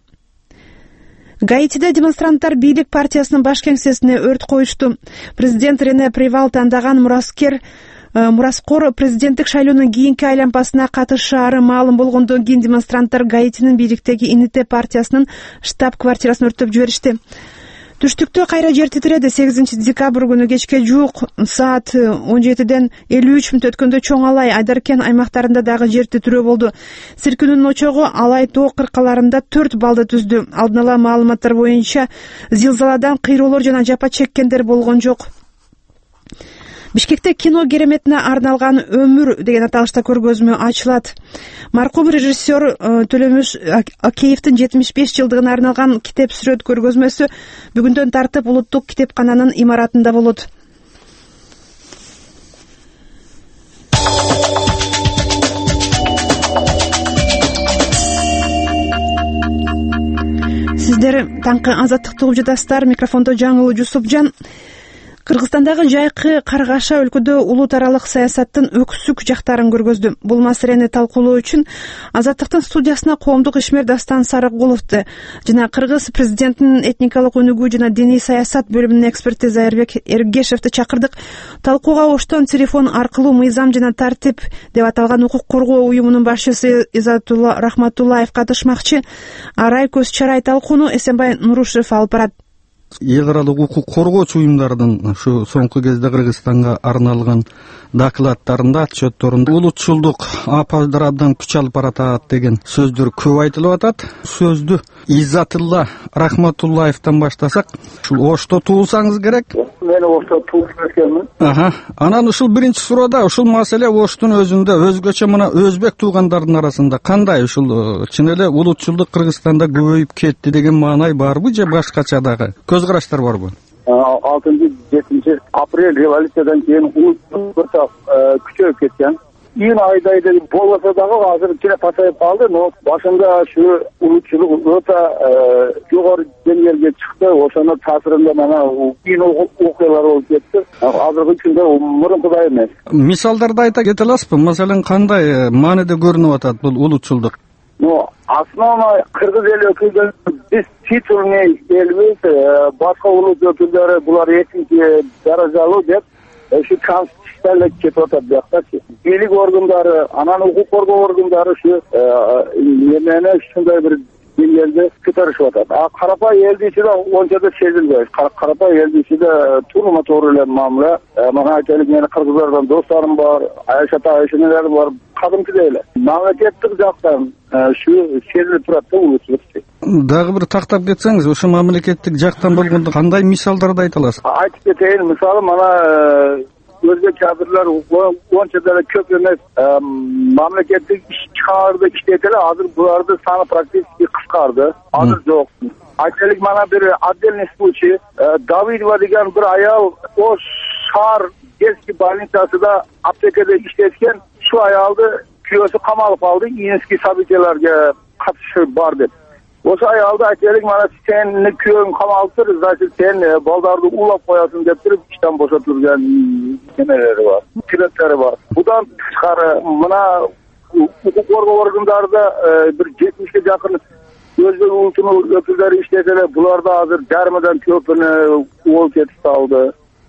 Гаитиде демонстранттар бийлик партиясынын баш кеңсесине өрт коюшту. Президент Рене Привал тандаган мураскер мураскор президенттик шайлоонун кийинки айланпасына катышаары маалым болгондон кийин демонстранттар Гаитинин бийликтеги Ините партиясынын штаб-квартирасын өрттөп жиберишти. Түштүктө кайра жер титиреди. сегизинчи декабрь күнү кечке жуук саат он жетиден элүү үч мүнөт өткөндө Чоң Алай, Айдаркен аймактарында дагы жер титирөө болду. Сиркүнүн очогу Алай тоо кыркаларында төрт балды түздү. Алдын ала маалыматтар боюнча зилзаладан кыйроолор жана жапа чеккендер болгон жок. Бишкекте кино кереметине арналган «Өмүр» деген аталышта көргөзмө ачылат. Маркум режиссер Төлөмүш Акеевдин жетимиш беш жылдыгына арналган китеп сүрөт көргөзмөсү бүгүндөн тартып улуттук китепкананын имаратында болот. Сиздер таңкы азаттыкты угуп жатасыздар. Микрофондо Жаңыл Жусупжан. Кыргызстандагы жайкы Каргаша өлкөдө улут аралык саясаттын өксүк жактарын көргөздү. Бул маселени талкуулоо үчүн Азаттыктын студиясына коомдук ишмер Дастан Сарыкуловду жана Кыргыз президентинин этникалык өнүгүү жана диний саясат бөлүмүнүн эксперти Зайырбек Эргешевди чакырдык. Талкууга оштон телефон аркылуу мыйзам жана тартип деп аталган укук коргоо уюмунун башчысы Изатулла Рахматуллаев катышмакчы. Арай көз чарай талкууну Эсенбай Нурушев алып барат. Эл аралык укук коргоочу уюмдардын ушу соңку кезде Кыргызстанга арналган докладдарында, отчетторунда улутчулдук апалдар абдан күч алып баратат деген сөздөр көп айтылып атат. Сөздү Изатулла Рахматуллаевден баштасак, ушул Ошто туулсаңыз керек. Мен Ошто туулуп өткөнмүн. Аха. Анан ушул биринчи суроодо ушул маселе Оштун өзүндө өзгөчө мына өзбек туугандардын арасында кандай ушул чын эле улутчулдук Кыргызстанда көбөйүп кетти деген маанай барбы же башкача дагы көз караштар барбы? алтынчы жетинчи апрель революциядан кийин улутчулдук күчөйүп кеткен. Июнь айдайда болбосо дагы азыр кире пасайып калды, но башында ушу улутчулук өтө жогору деңгээлге чыкты. Ошонун таасиринде мана кийин окуялар болуп кетти. Азыркы күндө мурункудай эмес. Мисалдарды айта кете аласызбы? Маселен кандай мааниде көрүнүп атат бул улутчулдук? Ну, основной кыргыз эл өкүлдөрү биз титулный элбиз, башка улут өкүлдөрү булар экинчи даражалуу деп ушу конституциялык кетип атат биякчы. Бийлик органдары, анан укук коргоо органдары ушу эмени ушундай бир деңгээлде көтөрүшүп атат. А карапай элдин ичинде онча да сезилбейт. Карапай элдин ичинде туурума туура эле мамиле. Мага айтайлык, менин кыргыздардан досторум бар, Айша Айшанелер бар, кадимкидей эле. Мамлекеттик жактан ушу сезилип турат да улутчулук. Дагы бир тактап кетсеңиз, ошо мамлекеттик жактан болгондо кандай мисалдарды айта аласыз? Айтып кетейин, мисалы мана өзбек кадрлар онча да көп эмес, мамлекеттик ишкарды иштете эле, азыр булардын саны практически кыскарды. Азыр жок. Айтайлык, мана бир отдельный случай, Давидова деген бир аял Ош шаар детский больницасында аптекада иштеткен, şu ayaldı kүйөөсү камалып калды, инский событияларга катышы бар деп. Ошо аялды айтайлык, мана сени күйөөң камалыптыр, значит сен балдарды улап коясың деп туруп иштен бошотулган немелери бар, тилектери бар. Будан тышкары мына укук коргоо органдарында бир жетимишке жакын өзбек улутунун өкүлдөрү иштесе эле, буларда азыр жарымдан көпүнө болуп кетип калды.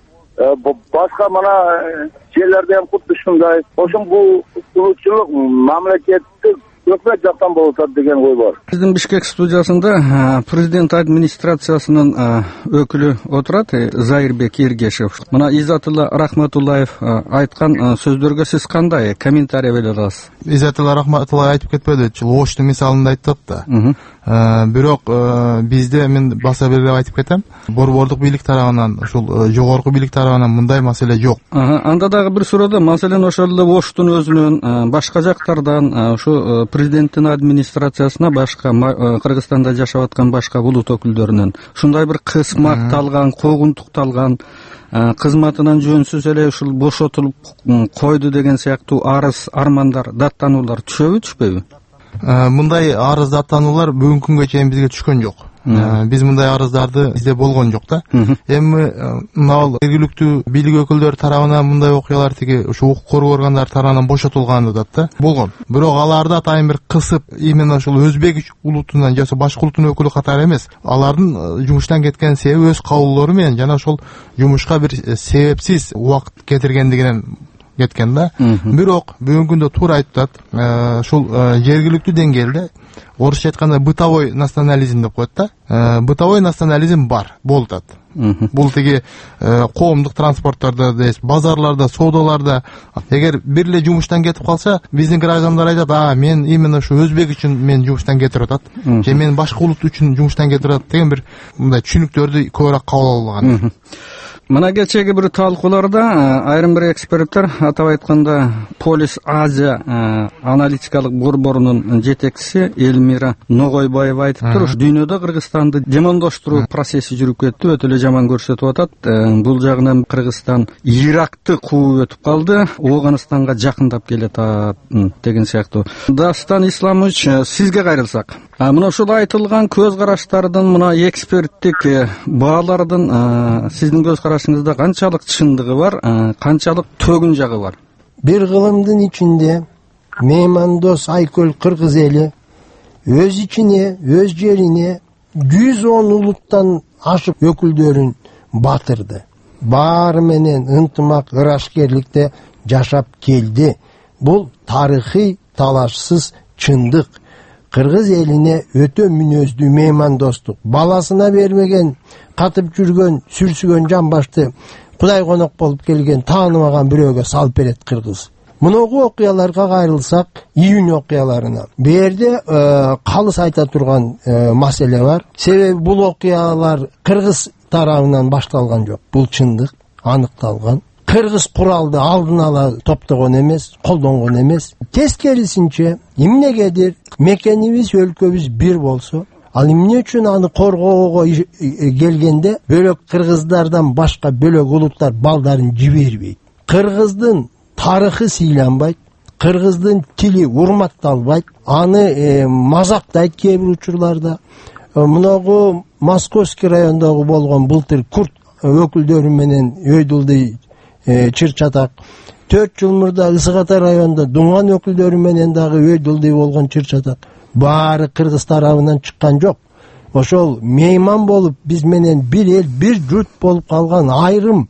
Башка мына жерлерде ham кудду ушундай. Ошон бул улутчулук мамлекеттик өкмөт жактан болуп атат деген ой бар. Биздин Бишкек студиясында президент администрациясынын өкүлү отурат, Зайырбек Эргешев. Мына Изатулла Рахматуллаев айткан сөздөргө сиз кандай комментарий бере аласыз? Изатулла Рахматуллаев айтып кетпеди, Оштун мисалында айтып да. Бирок бизде мен баса берип айтып кетем, борбордук бийлик тарабынан, ушул жогорку бийлик тарабынан мындай маселе жок. Анда дагы бир суроодо, маселен ошол эле Оштун өзүнөн, башка жактардан, ушу президенттин администрациясына, башка Кыргызстанда жашап аткан башка улут өкүлдөрүнөн ушундай бир кысмакталган, когунтукталган, кызматынан жөнсүз эле ушул бошотулуп койду деген сыяктуу арыз, армандар, даттануулар түшөбү, түшпөйбү? Мындай арыз, даттануулар бүгүнкү күнгө чейин бизге түшкөн жок. Биз мындай арыздарды бизде болгон жок да. Эми мына жергиликтүү бийлик өкүлдөрү тарабынан мындай окуялар тиги ушу укук коргоо органдары тарабынан бошотулган атат да. Болгон. Бирок аларды атайын бир кысып, именно ушул өзбек улутунан же башка улуттун өкүлү катары эмес, алардын жумуштан кеткен себеби өз кабылдоору менен жана ошол жумушка бир себепсиз убакыт кетиргендигинен кеткен да. Бирок бүгүнкү күндө туура айтып атат, ушул жергиликтүү деңгээлде орусча айтканда бытовой национализм деп коет да. Бытовой национализм бар, болуп атат. Бул тиги коомдук транспорттордо, базарларда, соодаларда эгер бир эле жумуштан кетип калса, биздин граждандар айтат, а мен именно ушу өзбек үчүн мен жумуштан кетирип атат, же мен башка улут үчүн жумуштан кетирип атат деген бир мындай түшүнүктөрдү көбүрөөк кабыл алган. Мына кечеги бир талкууларда айрым бир эксперттер, атап айтканда Полис Азия аналитикалык борборунун жетекчиси Элмира Ногойбаева айтыптыр, дүйнөдө Кыргызстанды жамандоштуруу процесси жүрүп кетти, өтө эле жаман көрсөтүп атат. Бул жагынан Кыргызстан Иракты кууп өтүп калды, Ооганстанга жакындап келет деген сыяктуу. Дастан Исламович, сизге кайрылсак, мына ушул айтылган көз караштардын, мына эксперттик баалардын сиздин көз карашыңызда канчалык чындыгы бар, канчалык төгүн жагы бар? Бир кылымдын ичинде меймандос айкөл кыргыз эли өз ичине, өз жерине жүз он улуттан ашык өкүлдөрүн батырды. Баары менен ынтымак, ырашкерликте жашап келди. Бул тарыхый талашсыз чындык. Кыргыз элине өтө мүнөздүү меймандостук, баласына бермеген, катып жүргөн, сүрсүгөн жамбашты Кудай конок болуп келген, таанымаган бирөөгө салып берет кыргыз. Муногу окуяларга кайрылсак, июнь окуяларына. Бу жерде калыс айта турган маселе бар. Себеби бул окуялар кыргыз тарабынан башталган жок. Бул чындык, аныкталган. Кыргыз куралды алдын ала топтогон эмес, колдонгон эмес. Тескерисинче, эмнегедир мекенибиз, өлкөбүз бир болсо, ал эмне үчүн аны коргоого келгенде бөлөк кыргыздардан башка бөлөк улуттар балдарын жибербейт. Кыргыздын тарыхы сыйланбайт, кыргыздын тили урматталбайт, аны мазактайт кээ бир учурларда. Муногу Московский райондогу болгон былтыр курт өкүлдөрү менен өйдүлдүй чыр чатак, төрт жыл мурда Ысык Ата районунда Дуңган өкүлдөрү менен дагы өйдүлдүй болгон чыр чатак. Баары кыргыз тарабынан чыккан жок. Ошол мейман болуп биз менен бир эл, бир журт болуп калган, айрым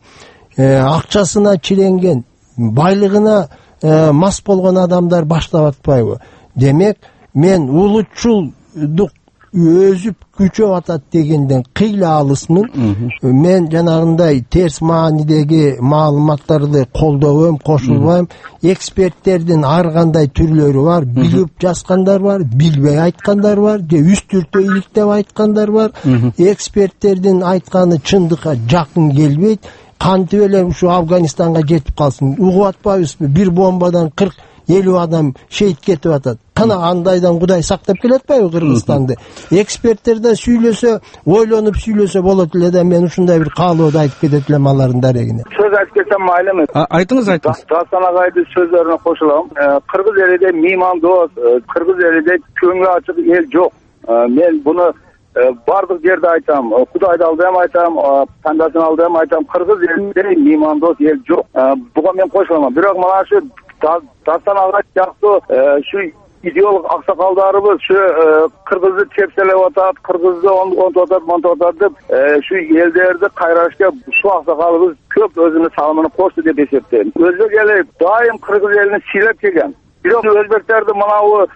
акчасына чиренген, байлыгына мас болгон адамдар баштап атпайбы? Демек, мен улутчулдук өзүп күчөп атат дегенден кыйла алысмын. Мен жанагындай терс маанидеги маалыматтарды колдобойм, кошулбайм. Эксперттердин ар кандай түрлөрү бар, билип жазгандар бар, билбей айткандар бар, же үстүртө иликтеп айткандар бар. Эксперттердин айтканы чындыкка жакын келбейт. Кантип эле ушу Афганистанга жетип калсын? Угуп атпайбызбы? Бир бомбадан кырк элүү адам шейит кетип атат. Кана андайдан Кудай сактап келатпайбы Кыргызстанды? Эксперттер да сүйлөсө, ойлонуп сүйлөсө болот эле да, мен ушундай бир каалоодо айтып кетет элем алардын дарегине. Сөз айтып кетсем майлымы? Айтыңыз, айтыңыз. Дастан агайдын сөздөрүнө кошулам. Кыргыз элиде меймандос, кыргыз элиде көңүл ачык эл жок. Мен буну бардык жерде айтам, Кудайды алдым айтам, пандасын алдым айтам, кыргыз элинде меймандос эл жок. Буга мен кошулам. Бирок мына ушу Дастан агай сыяктуу ушу идеолог аксакалдарыбыз ушу кыргызды тепселеп атат, кыргызды онтуп атат, монтуп атат деп ушу элдерди кайрашка ушу аксакалыбыз көп өзүнүн салымын кошду деп эсептейм. Өзбек эли дайым кыргыз элин сыйлап келген. Бирок өзбектерди мынабу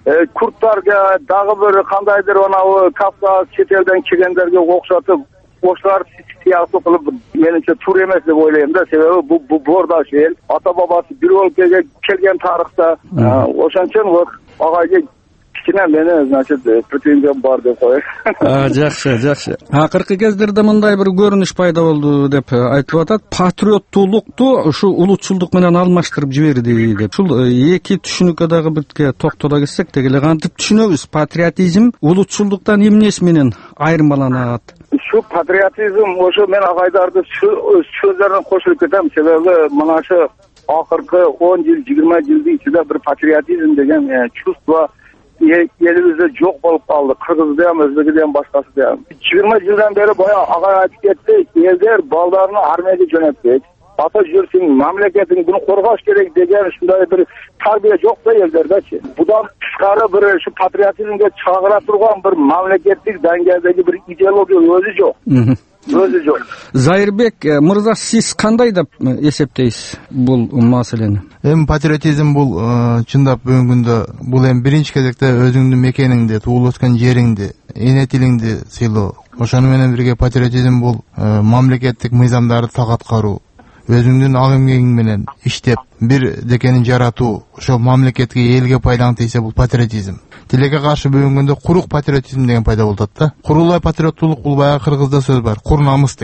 курттарга дагы бир кандайдыр мынабу Кавказ чет элден келгендерге окшотуп, ошолар сыяктуу кылып менимче туура эмес деп ойлойм да. Себеби бул боордаш эл, ата бабасы бир болуп келген тарыхта. Ошон үчүн агайга кичине мени, значит, претензиям бар деп коеюн. Жакшы, жакшы. Акыркы кездерде мындай бир көрүнүш пайда болду деп айтылып атат. Патриоттуулукту ушу улутчулдук менен алмаштырып жиберди деп. Ушул эки түшүнүккө дагы бирге токтоло кетсек, дегеле кантип түшүнөбүз? Патриотизм улутчулдуктан эмнеси менен айырмаланат? Şu patriotizm, ошо мен агайларды сөздөрүнө кошулуп кетем. Себеби мына ушу акыркы он жыл, жыйырма жылдын ичинде бир патриотизм деген чувство элибизде жок болуп калды. Кыргызда ham, өзбекте ham, башкасы да. жыйырма жылдан бери баягы агай айтып кетти, элдер балдарын армияга жөнөтпөйт. Ата жүрсүң, мамлекетиң буну коргош керек деген ушундай бир тарбия жок да элдердечи. Будан тышкары бир ушу патриотизмге чагыра турган бир мамлекеттик деңгээлдеги бир идеология өзү жок. Өзү жок. Зайырбек мырза, сиз кандай деп эсептейсиз бул маселени? Эми патриотизм бул чындап бүгүнкү күндө бул эми биринчи кезекте өзүңдүн мекениңди, туулуп өскөн жериңди, эне тилиңди сыйлоо. Ошону менен бирге патриотизм бул мамлекеттик мыйзамдарды так аткаруу, өзүңдүн ак эмгегиң менен иштеп бир декени жаратуу, ошол мамлекетке, элге пайдаң тийсе бул патриотизм. Тилекке каршы бүгүнкү күндө курук патриотизм деген пайда болуп атат да. Курулай патриоттуулук бул баягы кыргызда сөз бар, кур намыс деген.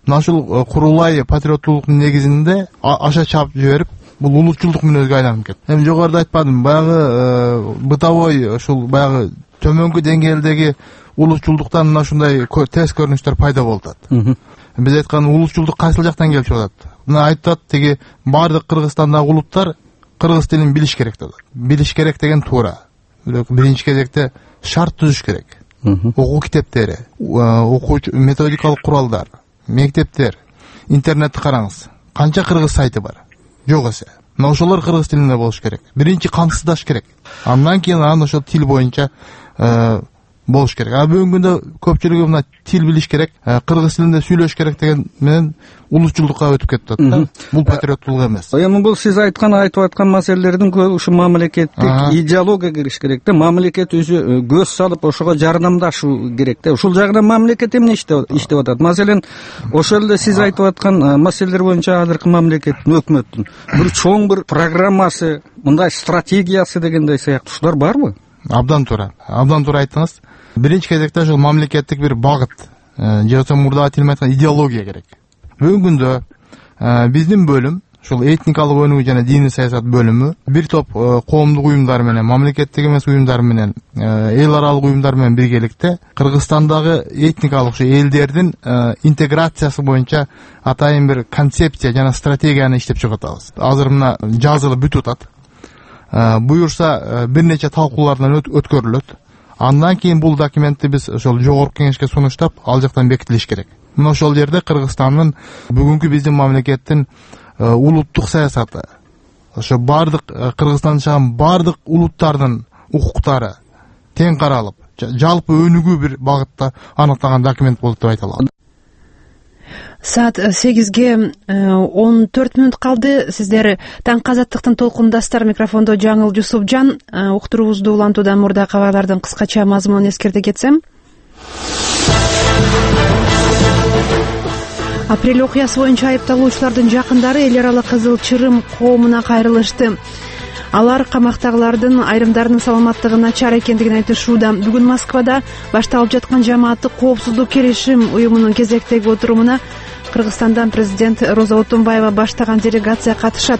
мына ушул курулай патриоттуулуктун негизинде аша чаап жиберип бул улутчулдук мүнөзгө айланып кетти. Эми жогоруда айтпадым, баягы бытовой ушул баягы төмөнкү деңгээлдеги улутчулдуктан мына ушундай терс көрүнүштөр пайда болуп атат. Биз айткан улутчулдук кайсыл жактан келип чыгып атат? Мына айтып атат, тиги баардык Кыргызстандагы улуттар кыргыз тилин билиш керек деп. Билиш керек деген туура. Биринчи кезекте шарт түзүш керек. Окуу китептери, окуу методикалык куралдар, мектептер, интернетти караңыз. Канча кыргыз сайты бар? Жок эсе. Мына ошолор кыргыз тилинде болуш керек. Биринчи камсыздаш керек. Андан кийин анан ошол тил боюнча болуш керек. А бүгүнкү күндө көпчүлүгү мына тил билиш керек, кыргыз тилинде сүйлөш керек деген менен улутчулдукка өтүп кетип атат да. Бул патриоттулук эмес. Эми бул сиз айткан айтып аткан маселелердин көбү ушу мамлекеттик идеология кириш керек да. Мамлекет өзү көз салып ошого жардамдашуу керек да. Ушул жагынан мамлекет эмне иштеп атат? Маселен, ошол эле сиз айтып аткан маселелер боюнча азыркы мамлекеттин, өкмөттүн бир чоң бир программасы, мындай стратегиясы дегендей сыяктуу ушулар барбы? Абдан туура. Абдан туура айттыңыз. Биринчи кезекте ошол мамлекеттик бир багыт, же болбосо мурдагы тил менен айтканда идеология керек. Бүгүнкү күндө биздин бөлүм, ушул этникалык өнүгүү жана диний саясат бөлүмү бир топ коомдук уюмдар менен, мамлекеттик эмес уюмдар менен, эл аралык уюмдар менен биргеликте Кыргызстандагы этникалык ушу элдердин интеграциясы боюнча атайын бир концепция жана стратегияны иштеп чыгып атабыз. Азыр мына жазылып бүтүп атат. Буюрса бир нече талкуулардан өткөрүлөт. Андан кийин бул документти биз ошол жогорку кеңешке сунуштап, ал жактан бекитилиш керек. Мына ошол жерде Кыргызстандын бүгүнкү биздин мамлекеттин улуттук саясаты, ошо бардык Кыргызстанда жашаган бардык улуттардын укуктары тең каралып, жалпы өнүгүү бир багытта аныктаган документ болот деп айта алам. Саат сегизге он төрт мүнөт калды. Сиздер таң азаттыктын толкундастар. Микрофондо Жаңыл Жусупжан. Уктуруубузду улантуудан мурда кабарлардын кыскача мазмунун эскерте кетсем. Апрель окуясы боюнча айыпталуучулардын жакындары эл аралык Кызыл Чырым коомуна кайрылышты. Алар камактагылардын айрымдарынын саламаттыгы начар экендигин айтышууда. Бүгүн Москвада башталып жаткан жамааттык коопсуздук келишим уюмунун кезектеги отурумуна Кыргызстандан президент Роза Отунбаева баштаган делегация катышат.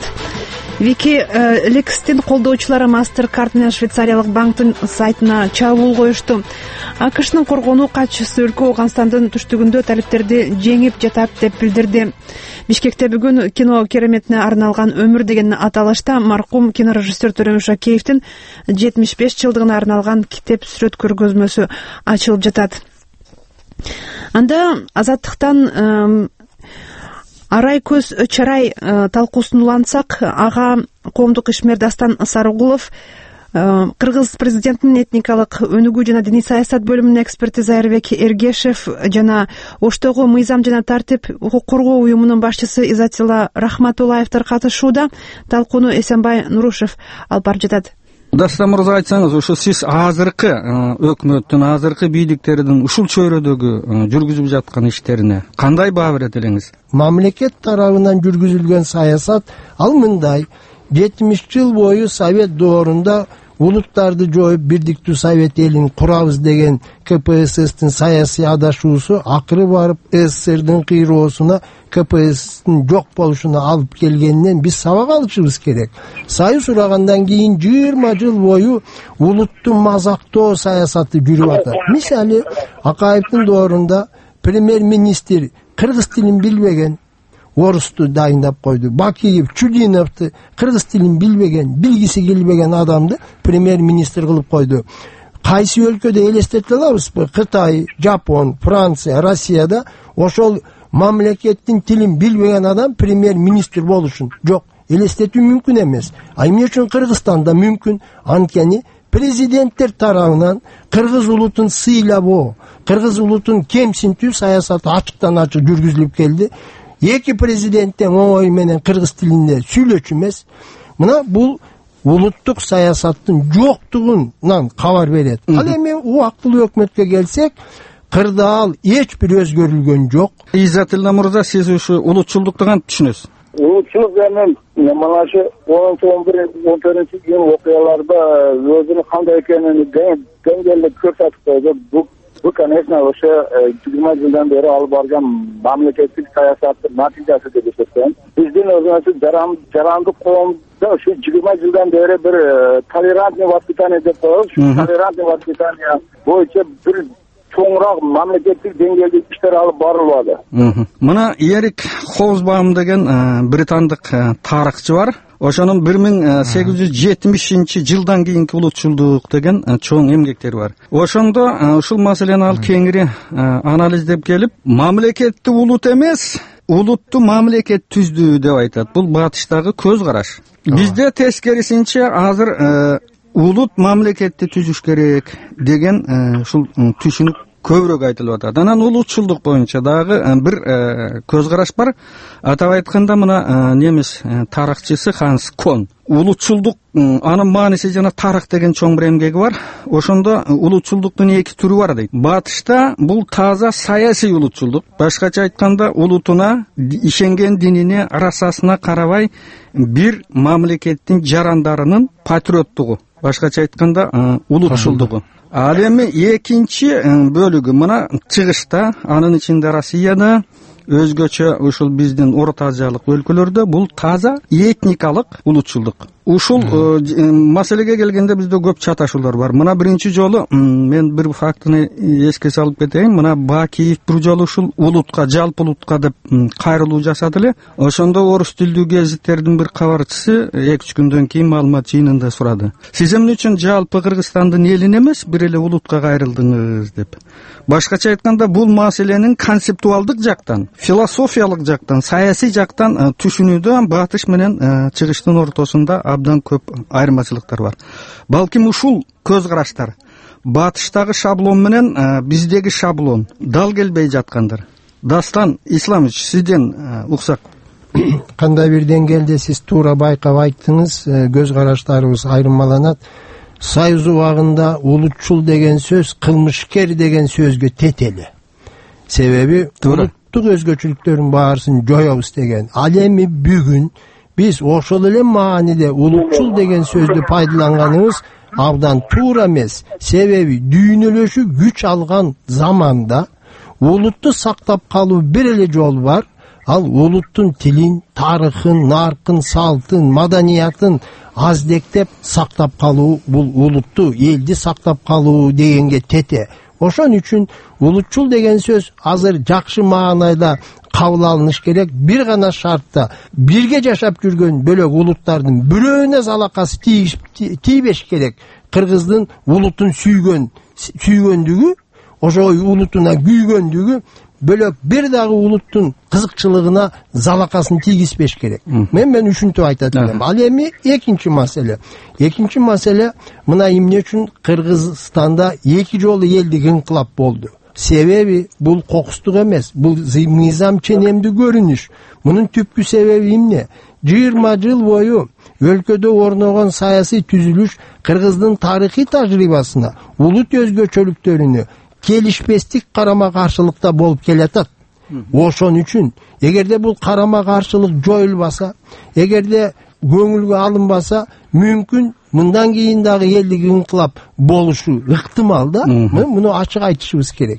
Викиликстин колдоочулары Mastercard менен швейцариялык банктын сайтына чабуул коюшту. АКШнын коргонуу катчысы өлкө Ооганстандын түштүгүндө талиптерди жеңип жатат деп билдирди. Бишкекте бүгүн кино кереметине арналган Өмүр деген аталышта маркум кинорежиссер Төрөмүш Акеевдин жетимиш беш жылдыгына арналган китеп сүрөт көргөзмөсү ачылып жатат. Анда Азаттыктан Арай көз чарай талкуусун улантсак, ага коомдук ишмер Дастан Сарыгулов Кыргыз президентинин этникалык өнүгүү жана диний саясат бөлүмүнүн эксперти Зайырбек Эргешев жана Оштогу мыйзам жана тартип укук коргоо уюмунун башчысы Изатилла Рахматуллаевдер катышууда. Талкууну Эсенбай Нурушев алып барып жатат. Дастан мырза, айтсаңыз, ушу сиз азыркы өкмөттүн, азыркы бийликтердин ушул чөйрөдөгү жүргүзүп жаткан иштерине кандай баа берет элеңиз? Мамлекет тарабынан жүргүзүлгөн саясат ал мындай: жетимиш жыл бою Совет доорунда улуттарды жоюп бирдиктүү Совет элин курабыз деген КПССтин саясий адашуусу акыры барып СССРдин кыйроосуна, КПССтин жок болушуна алып келгенинен биз сабак алышыбыз керек. Союз урагандан кийин жыйырма жыл бою улутту мазактоо саясаты жүрүп атат. Мисалы, Акаевдин доорунда премьер-министр кыргыз тилин билбеген орусту дайындап койду. Бакиев, Чудиновду кыргыз тилин билбеген, билгиси келбеген адамды премьер-министр кылып койду. Кайсы өлкөдө элестете алабызбы? Кытай, Жапон, Франция, Россияда ошол мамлекеттин тилин билбеген адам премьер-министр болушун жок, элестетүү мүмкүн эмес. А эмне үчүн Кыргызстанда мүмкүн? Анткени президенттер тарабынан кыргыз улутун сыйлабоо, кыргыз улутун кемсинтүү саясаты ачыктан ачык жүргүзүлүп келди. Эки президенттен оңой менен кыргыз тилинде сүйлөчү эмес. Мына бул улуттук саясаттын жоктугунан кабар берет. Ал эми убактылуу өкмөткө келсек, кырдаал эч бир өзгөрүлгөн жок. Изатилла мырза, сиз ушу улутчулдукту кантип түшүнөсүз? Улутчулук эми мына ушу онунчу он бир он төртүнчү жыл окуяларда өзүнүн кандай экенин деңгээлде көрсөтүп койду. Бул Bu конечно o'sha yigirma yildan beri olib borgan mamlakatlik siyosatning natijasi deb hisoblayman. Bizning o'zimiz jarangli qo'mda shu yigirma yildan beri bir tolerantniy vоспитание deb qo'yamiz. Shu tolerantniy vоспитание bo'yicha bir cho'ngroq mamlakatlik dengayda ishlar olib boriladi. Mana Erik Hobsbawm degan britanlik tarixchi bor. O'shaning bir ming sakkiz yuz yetmishinchi yildan keyingi ulutchilik degan cho'ng emgaktari bor. O'shanda ushul masalani al kengri analizlab kelib, mamlakatni ulut emas, ulutni mamlakat tuzdi deb aytadi. Bu batishdagi ko'z qarash. Bizda teskarisincha hozir ulut mamlakatni tuzish kerak degan shul tushunib ko'proq aytilyapti. Anan ulutchilik bo'yicha dag'i bir ko'z qarash bor. Atab aytganda mana nemis tarixchisi Hans Kohn ulutchilik ani ma'nosi jana tarix degan cho'ng bir emgagi bor. O'shanda ulutchilikning ikki turi bor deydi. Batishda bu toza siyosiy ulutchilik. Boshqacha aytganda ulutuna ishongan dinini rasasına qaramay bir mamlakatning jarandarining patriotligi. Boshqacha aytganda ulutchiligi. Alemi ikinci bölügü mana çıgışta anın içinde Rossiyada özgöçe uşul bizden Orta Aziyalik өлкөлөрдө бул таза этникалык улутчулдук. Ушул маселеге келгенде бизде көп чаташуулар бар. Мына биринчи жолу мен бир фактыны эске салып кетейин. Мына Бакиев бир жолу ушул улутка, жалпы улутка деп кайрылуу жасады эле. Ошондо орус тилдүү гезиттердин бир кабарчысы эки үч күндөн кийин маалымат жыйынында сурады. Сиз эмне үчүн жалпы Кыргызстандын элин эмес, бир эле улутка кайрылдыңыз деп. Башкача айтканда бул маселенин концептуалдык жактан, философиялык жактан, саясий жактан түшүнүүдө батыш менен чыгыштын ортосунда абдан көп айырмачылыктар бар. Балким ушул көз караштар батыштагы шаблон менен биздеги шаблон дал келбей жаткандыр. Дастан Исламович, сизден уксак. Кандай бир деңгээлде сиз туура байкап айттыңыз, көз караштарыбыз айырмаланат. Союз убагында улутчул деген сөз кылмышкер деген сөзгө тетели. Себеби улуттук өзгөчөлүктөрдүн баарысын жоёбуз деген. Ал эми бүгүн биз ошол эле мааниде улутчул деген сөздү пайдаланганыбыз абдан туура эмес. Себеби дүйнөлөшүү күч алган заманда улутту сактап калуу бир эле жол бар. Ал улуттун тилин, тарыхын, наркын, салтын, маданиятын аздектеп сактап калуу, бул улутту, элди сактап калуу дегенге тете. Ошон үчүн улутчул деген сөз азыр жакшы маанайда кабыл алыныш керек. Бир гана шартта бирге жашап жүргөн бөлөк улуттардын бирөөнө залакасы тийбеш керек. Кыргыздын улутун сүйгөн, сүйгөндүгү, ошой улутуна күйгөндүгү бөлөк бир дагы улуттун кызыкчылыгына залакасын тийгизбеш керек. Мен мен үшүнтүп айтат элем. Ал эми экинчи маселе. Экинчи маселе мына эмне үчүн Кыргызстанда эки жолу элдик инкылап болду. Себеби бул кокустук эмес, бул мыйзам ченемдүү көрүнүш. Мунун түпкү себеби эмне? жыйырма жыл бою өлкөдө орногон саясий түзүлүш Кыргыздын тарыхый тажрыйбасына, улут өзгөчөлүктөрүнө келишпестик карама каршылыкта болуп келатат. Ошон үчүн эгерде бул карама каршылык жоюлбаса, эгерде көңүлгө алынбаса, мүмкүн мындан кийин дагы элдик инкылап болушу ыктымал да. Муну ачык айтышыбыз керек.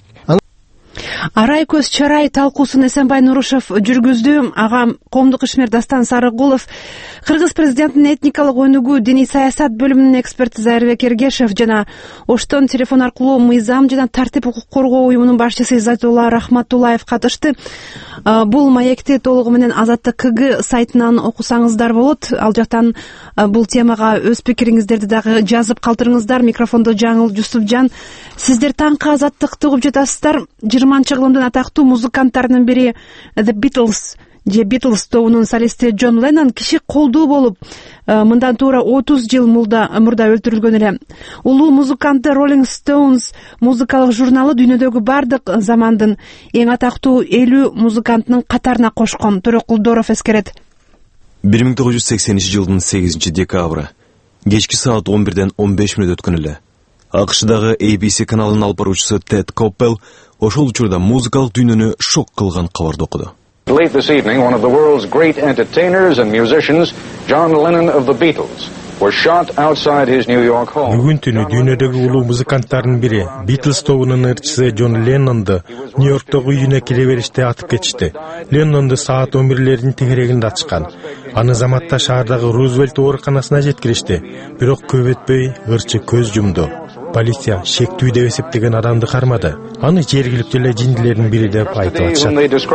Арай көз чарай талкуусун Эсенбай Нурушев жүргүздү. Ага коомдук ишмер Дастан Сарыгулов, Кыргыз президентинин этникалык өнүгүү диний саясат бөлүмүнүн эксперти Зайырбек Эргешев жана Оштон телефон аркылуу мыйзам жана тартип укук коргоо уюмунун башчысы Изатулла Рахматуллаев катышты. Бул маекти толугу менен Азаттык КГ сайтынан окусаңыздар болот. Ал жактан бул темага өз пикириңиздерди дагы жазып калтырыңыздар. Микрофондо Жаңыл Жусупжан. Сиздер таңкы Азаттыкты угуп жатасыздар. жыйырманчы кылымдын атактуу музыканттарынын бири The Beatles же Beatles тобунун солисти Джон Леннон киши колдуу болуп, мындан туура отуз жыл мурда өлтүрүлгөн эле. Улуу музыканты Rolling Stones музыкалык журналы дүйнөдөгү бардык замандын эң атактуу элүү музыкантынын катарына кошкон. Төрөкулдоров эскерет. бир миң тогуз жүз сексенинчи жылдын сегизинчи декабры кечки саат он бирден он беш мүнөт өткөн эле АКШдагы A B C каналынын алып баруучусу Тед Коппел ошол учурда музыкалык дүйнөнү шок кылган кабарды окуду. Late this evening, one of the world's great entertainers and musicians, John Lennon of the Beatles, Бүгүн түнү дүйнөдөгү улуу музыканттардын бири Beatles тобунун ырчысы Джон Леннонду Нью-Йорктогу үйүнө кире бериште атып кетишти. Леннонду саат он бирлердин тегерегинде атышкан. Аны заматта шаардагы Рузвельт ооруканасына жеткиришти. Бирок көп өтпөй ырчы көз жумду. Полиция шектүү деп эсептеген адамды кармады. Аны жергиликтүү эле жиндилердин бири деп айтып атышат.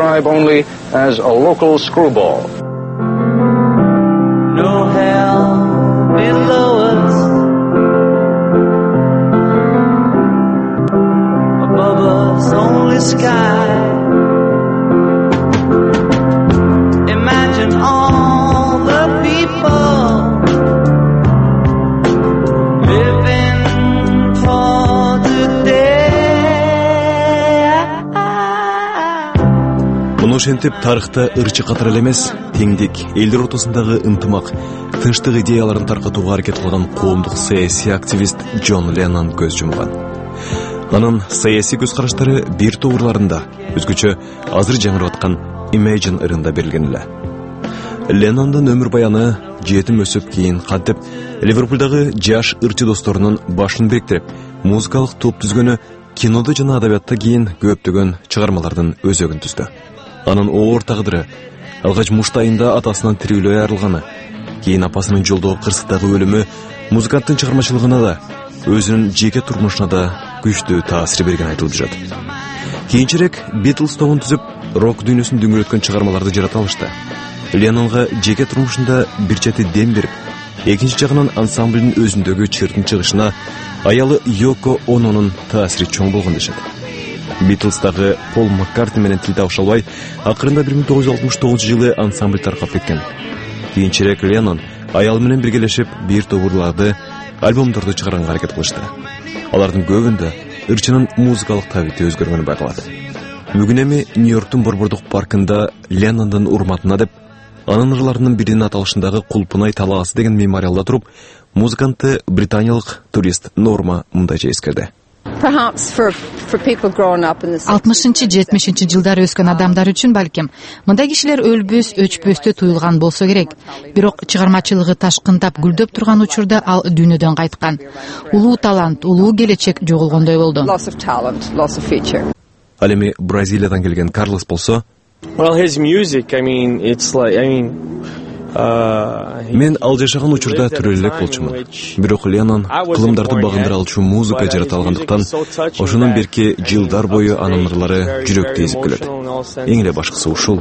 No hell below us, above us only sky. Imagine all the people living for today. Муну ошентип тарыхта ырчы катары эле эмес, теңдик, элдер ортосундагы ынтымак, тынчтык идеяларын таркатууга аракет кылган коомдук саясий активист Джон Леннон көз жумган. Анын саясий көз караштары бир туурларында, өзгөчө азыр жаңырып аткан Imagine ырында берилген эле. Леннондун өмүр баяны жетим өсүп кийин кантип Ливерпулдагы жаш ырчы досторунун башын бириктирип, музыкалык топ түзгөнү кинодо жана адабиятта кийин көптөгөн чыгармалардын өзөгүн түздү. Анын оор тагдыры алгач муштайында атасынан тирүүлөй айрылганы, кийин апасынын жолдогу кырсыктагы өлүмү музыканттын чыгармачылыгына да, өзүнүн жеке турмушуна да күчтүү таасир берген айтылып жүрөт. Кийинчерээк Beatles тобун түзүп, рок дүйнөсүн дөңгөлөткөн чыгармаларды жарата алышты. Леннонго жеке турмушунда бир чети дем берип, экинчи жагынан ансамблдын өзүндөгү чыртын чыгышына аялы Йоко Ононун таасири чоң болгон дешет. Beatles'тагы Пол Маккартни менен тил табыша албай, акырында бир миң тогуз жүз алтымыш тогузунчу жылы ансамбль таркап кеткен. Кийинчерээк Леннон аял менен биргелешип бир топ урларды, альбомдорду чыгарганга аракет кылышты. Алардын көбүндө ырчынын музыкалык табити өзгөргөнү байкалат. Бүгүн эми Нью-Йорктун Борбордук паркында Леннондун урматына деп анын ырларынын биринин аталышындагы Кулпунай талаасы деген мемориалда туруп, музыкантты британиялык турист Норма мындайча эскерди. алтымышынчы жетимишинчи жылдары өскөн адамдар үчүн балким мындай кишилер өлбөс, өчпөстө туюлган болсо керек. Бирок чыгармачылыгы ташкындап гүлдөп турган учурда ал дүйнөдөн кайткан. Улуу талант, улуу келечек жоголгондой болду. Ал эми Бразилиядан келген Карлос болсо, мен ал жашаган учурда төрөлө элек болчумун. Бирок Леннон кылымдарды багындыра алчу музыка жарата алгандыктан, ошонун берки жылдар бою анын ырлары жүрөктү эзип келет. Эң эле башкысы ушул.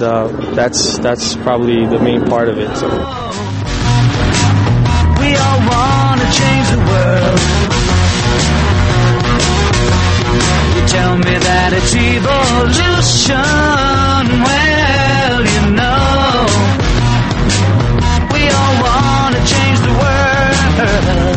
Tell me that it's evolution. Well, you know, we all want to change the world.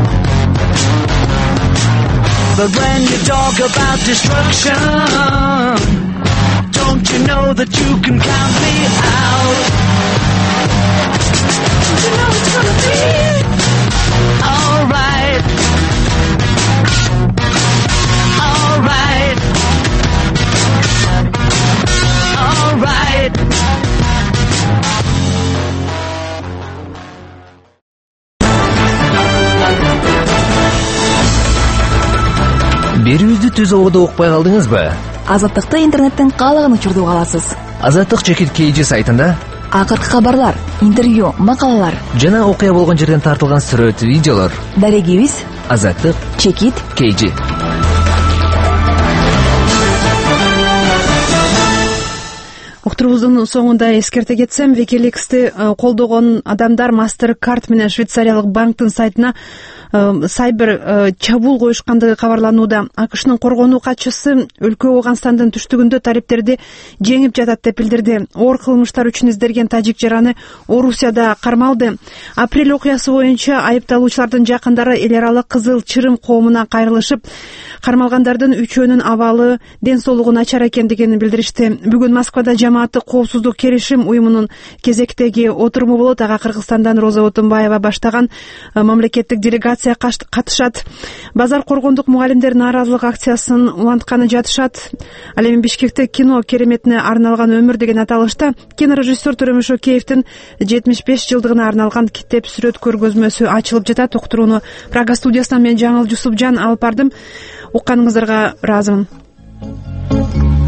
But when you talk about destruction, don't you know that you can count me out? Don't you know it's gonna be alright? Alright, alright. Берүүбүздү түз ободо укпай калдыңызбы? Азаттыкты интернеттен каалаган учурда уга аласыз. Азаттык чекит кейжи сайтында акыркы кабарлар, интервью, макалалар жана окуя болгон жерден тартылган сүрөт, видеолор. Дарегибиз Азаттык чекит кейжи. Уктурубуздун соңунда эскерте кетсем, Wikileaks'ти колдогон адамдар MasterCard менен швейцариялык банктын сайтына сайбер чабуул коюшкандыгы кабарланууда. АКШнын коргонуу катчысы өлкө Ооганстандын түштүгүндө талиптерди жеңип жатат деп билдирди. Оор кылмыштар үчүн изделген тажик жараны Орусияда кармалды. Апрель окуясы боюнча айыпталуучулардын жакындары эл аралык Кызыл Чырым коомуна кайрылышып, кармалгандардын үчөөнүн абалы ден соолугу начар экендигин билдиришти. Бүгүн Москвада жамааттык коопсуздук келишим уюмунун кезектеги отуруму болот. Ага Кыргызстандан Роза Отунбаева баштаган мамлекеттик делегация катышат. Базар коргондук мугалимдер нааразылык акциясын улантканы жатышат. Ал эми Бишкекте кино кереметине арналган өмүр деген аталышта кинорежиссер Төрөмөш Океевдин жетимиш беш жылдыгына арналган китеп сүрөт көргөзмөсү ачылып жатат. Уктурууну Прага студиясынан мен Жаңыл Жусупжан алып бардым. Укканыңыздарга ыраазымын.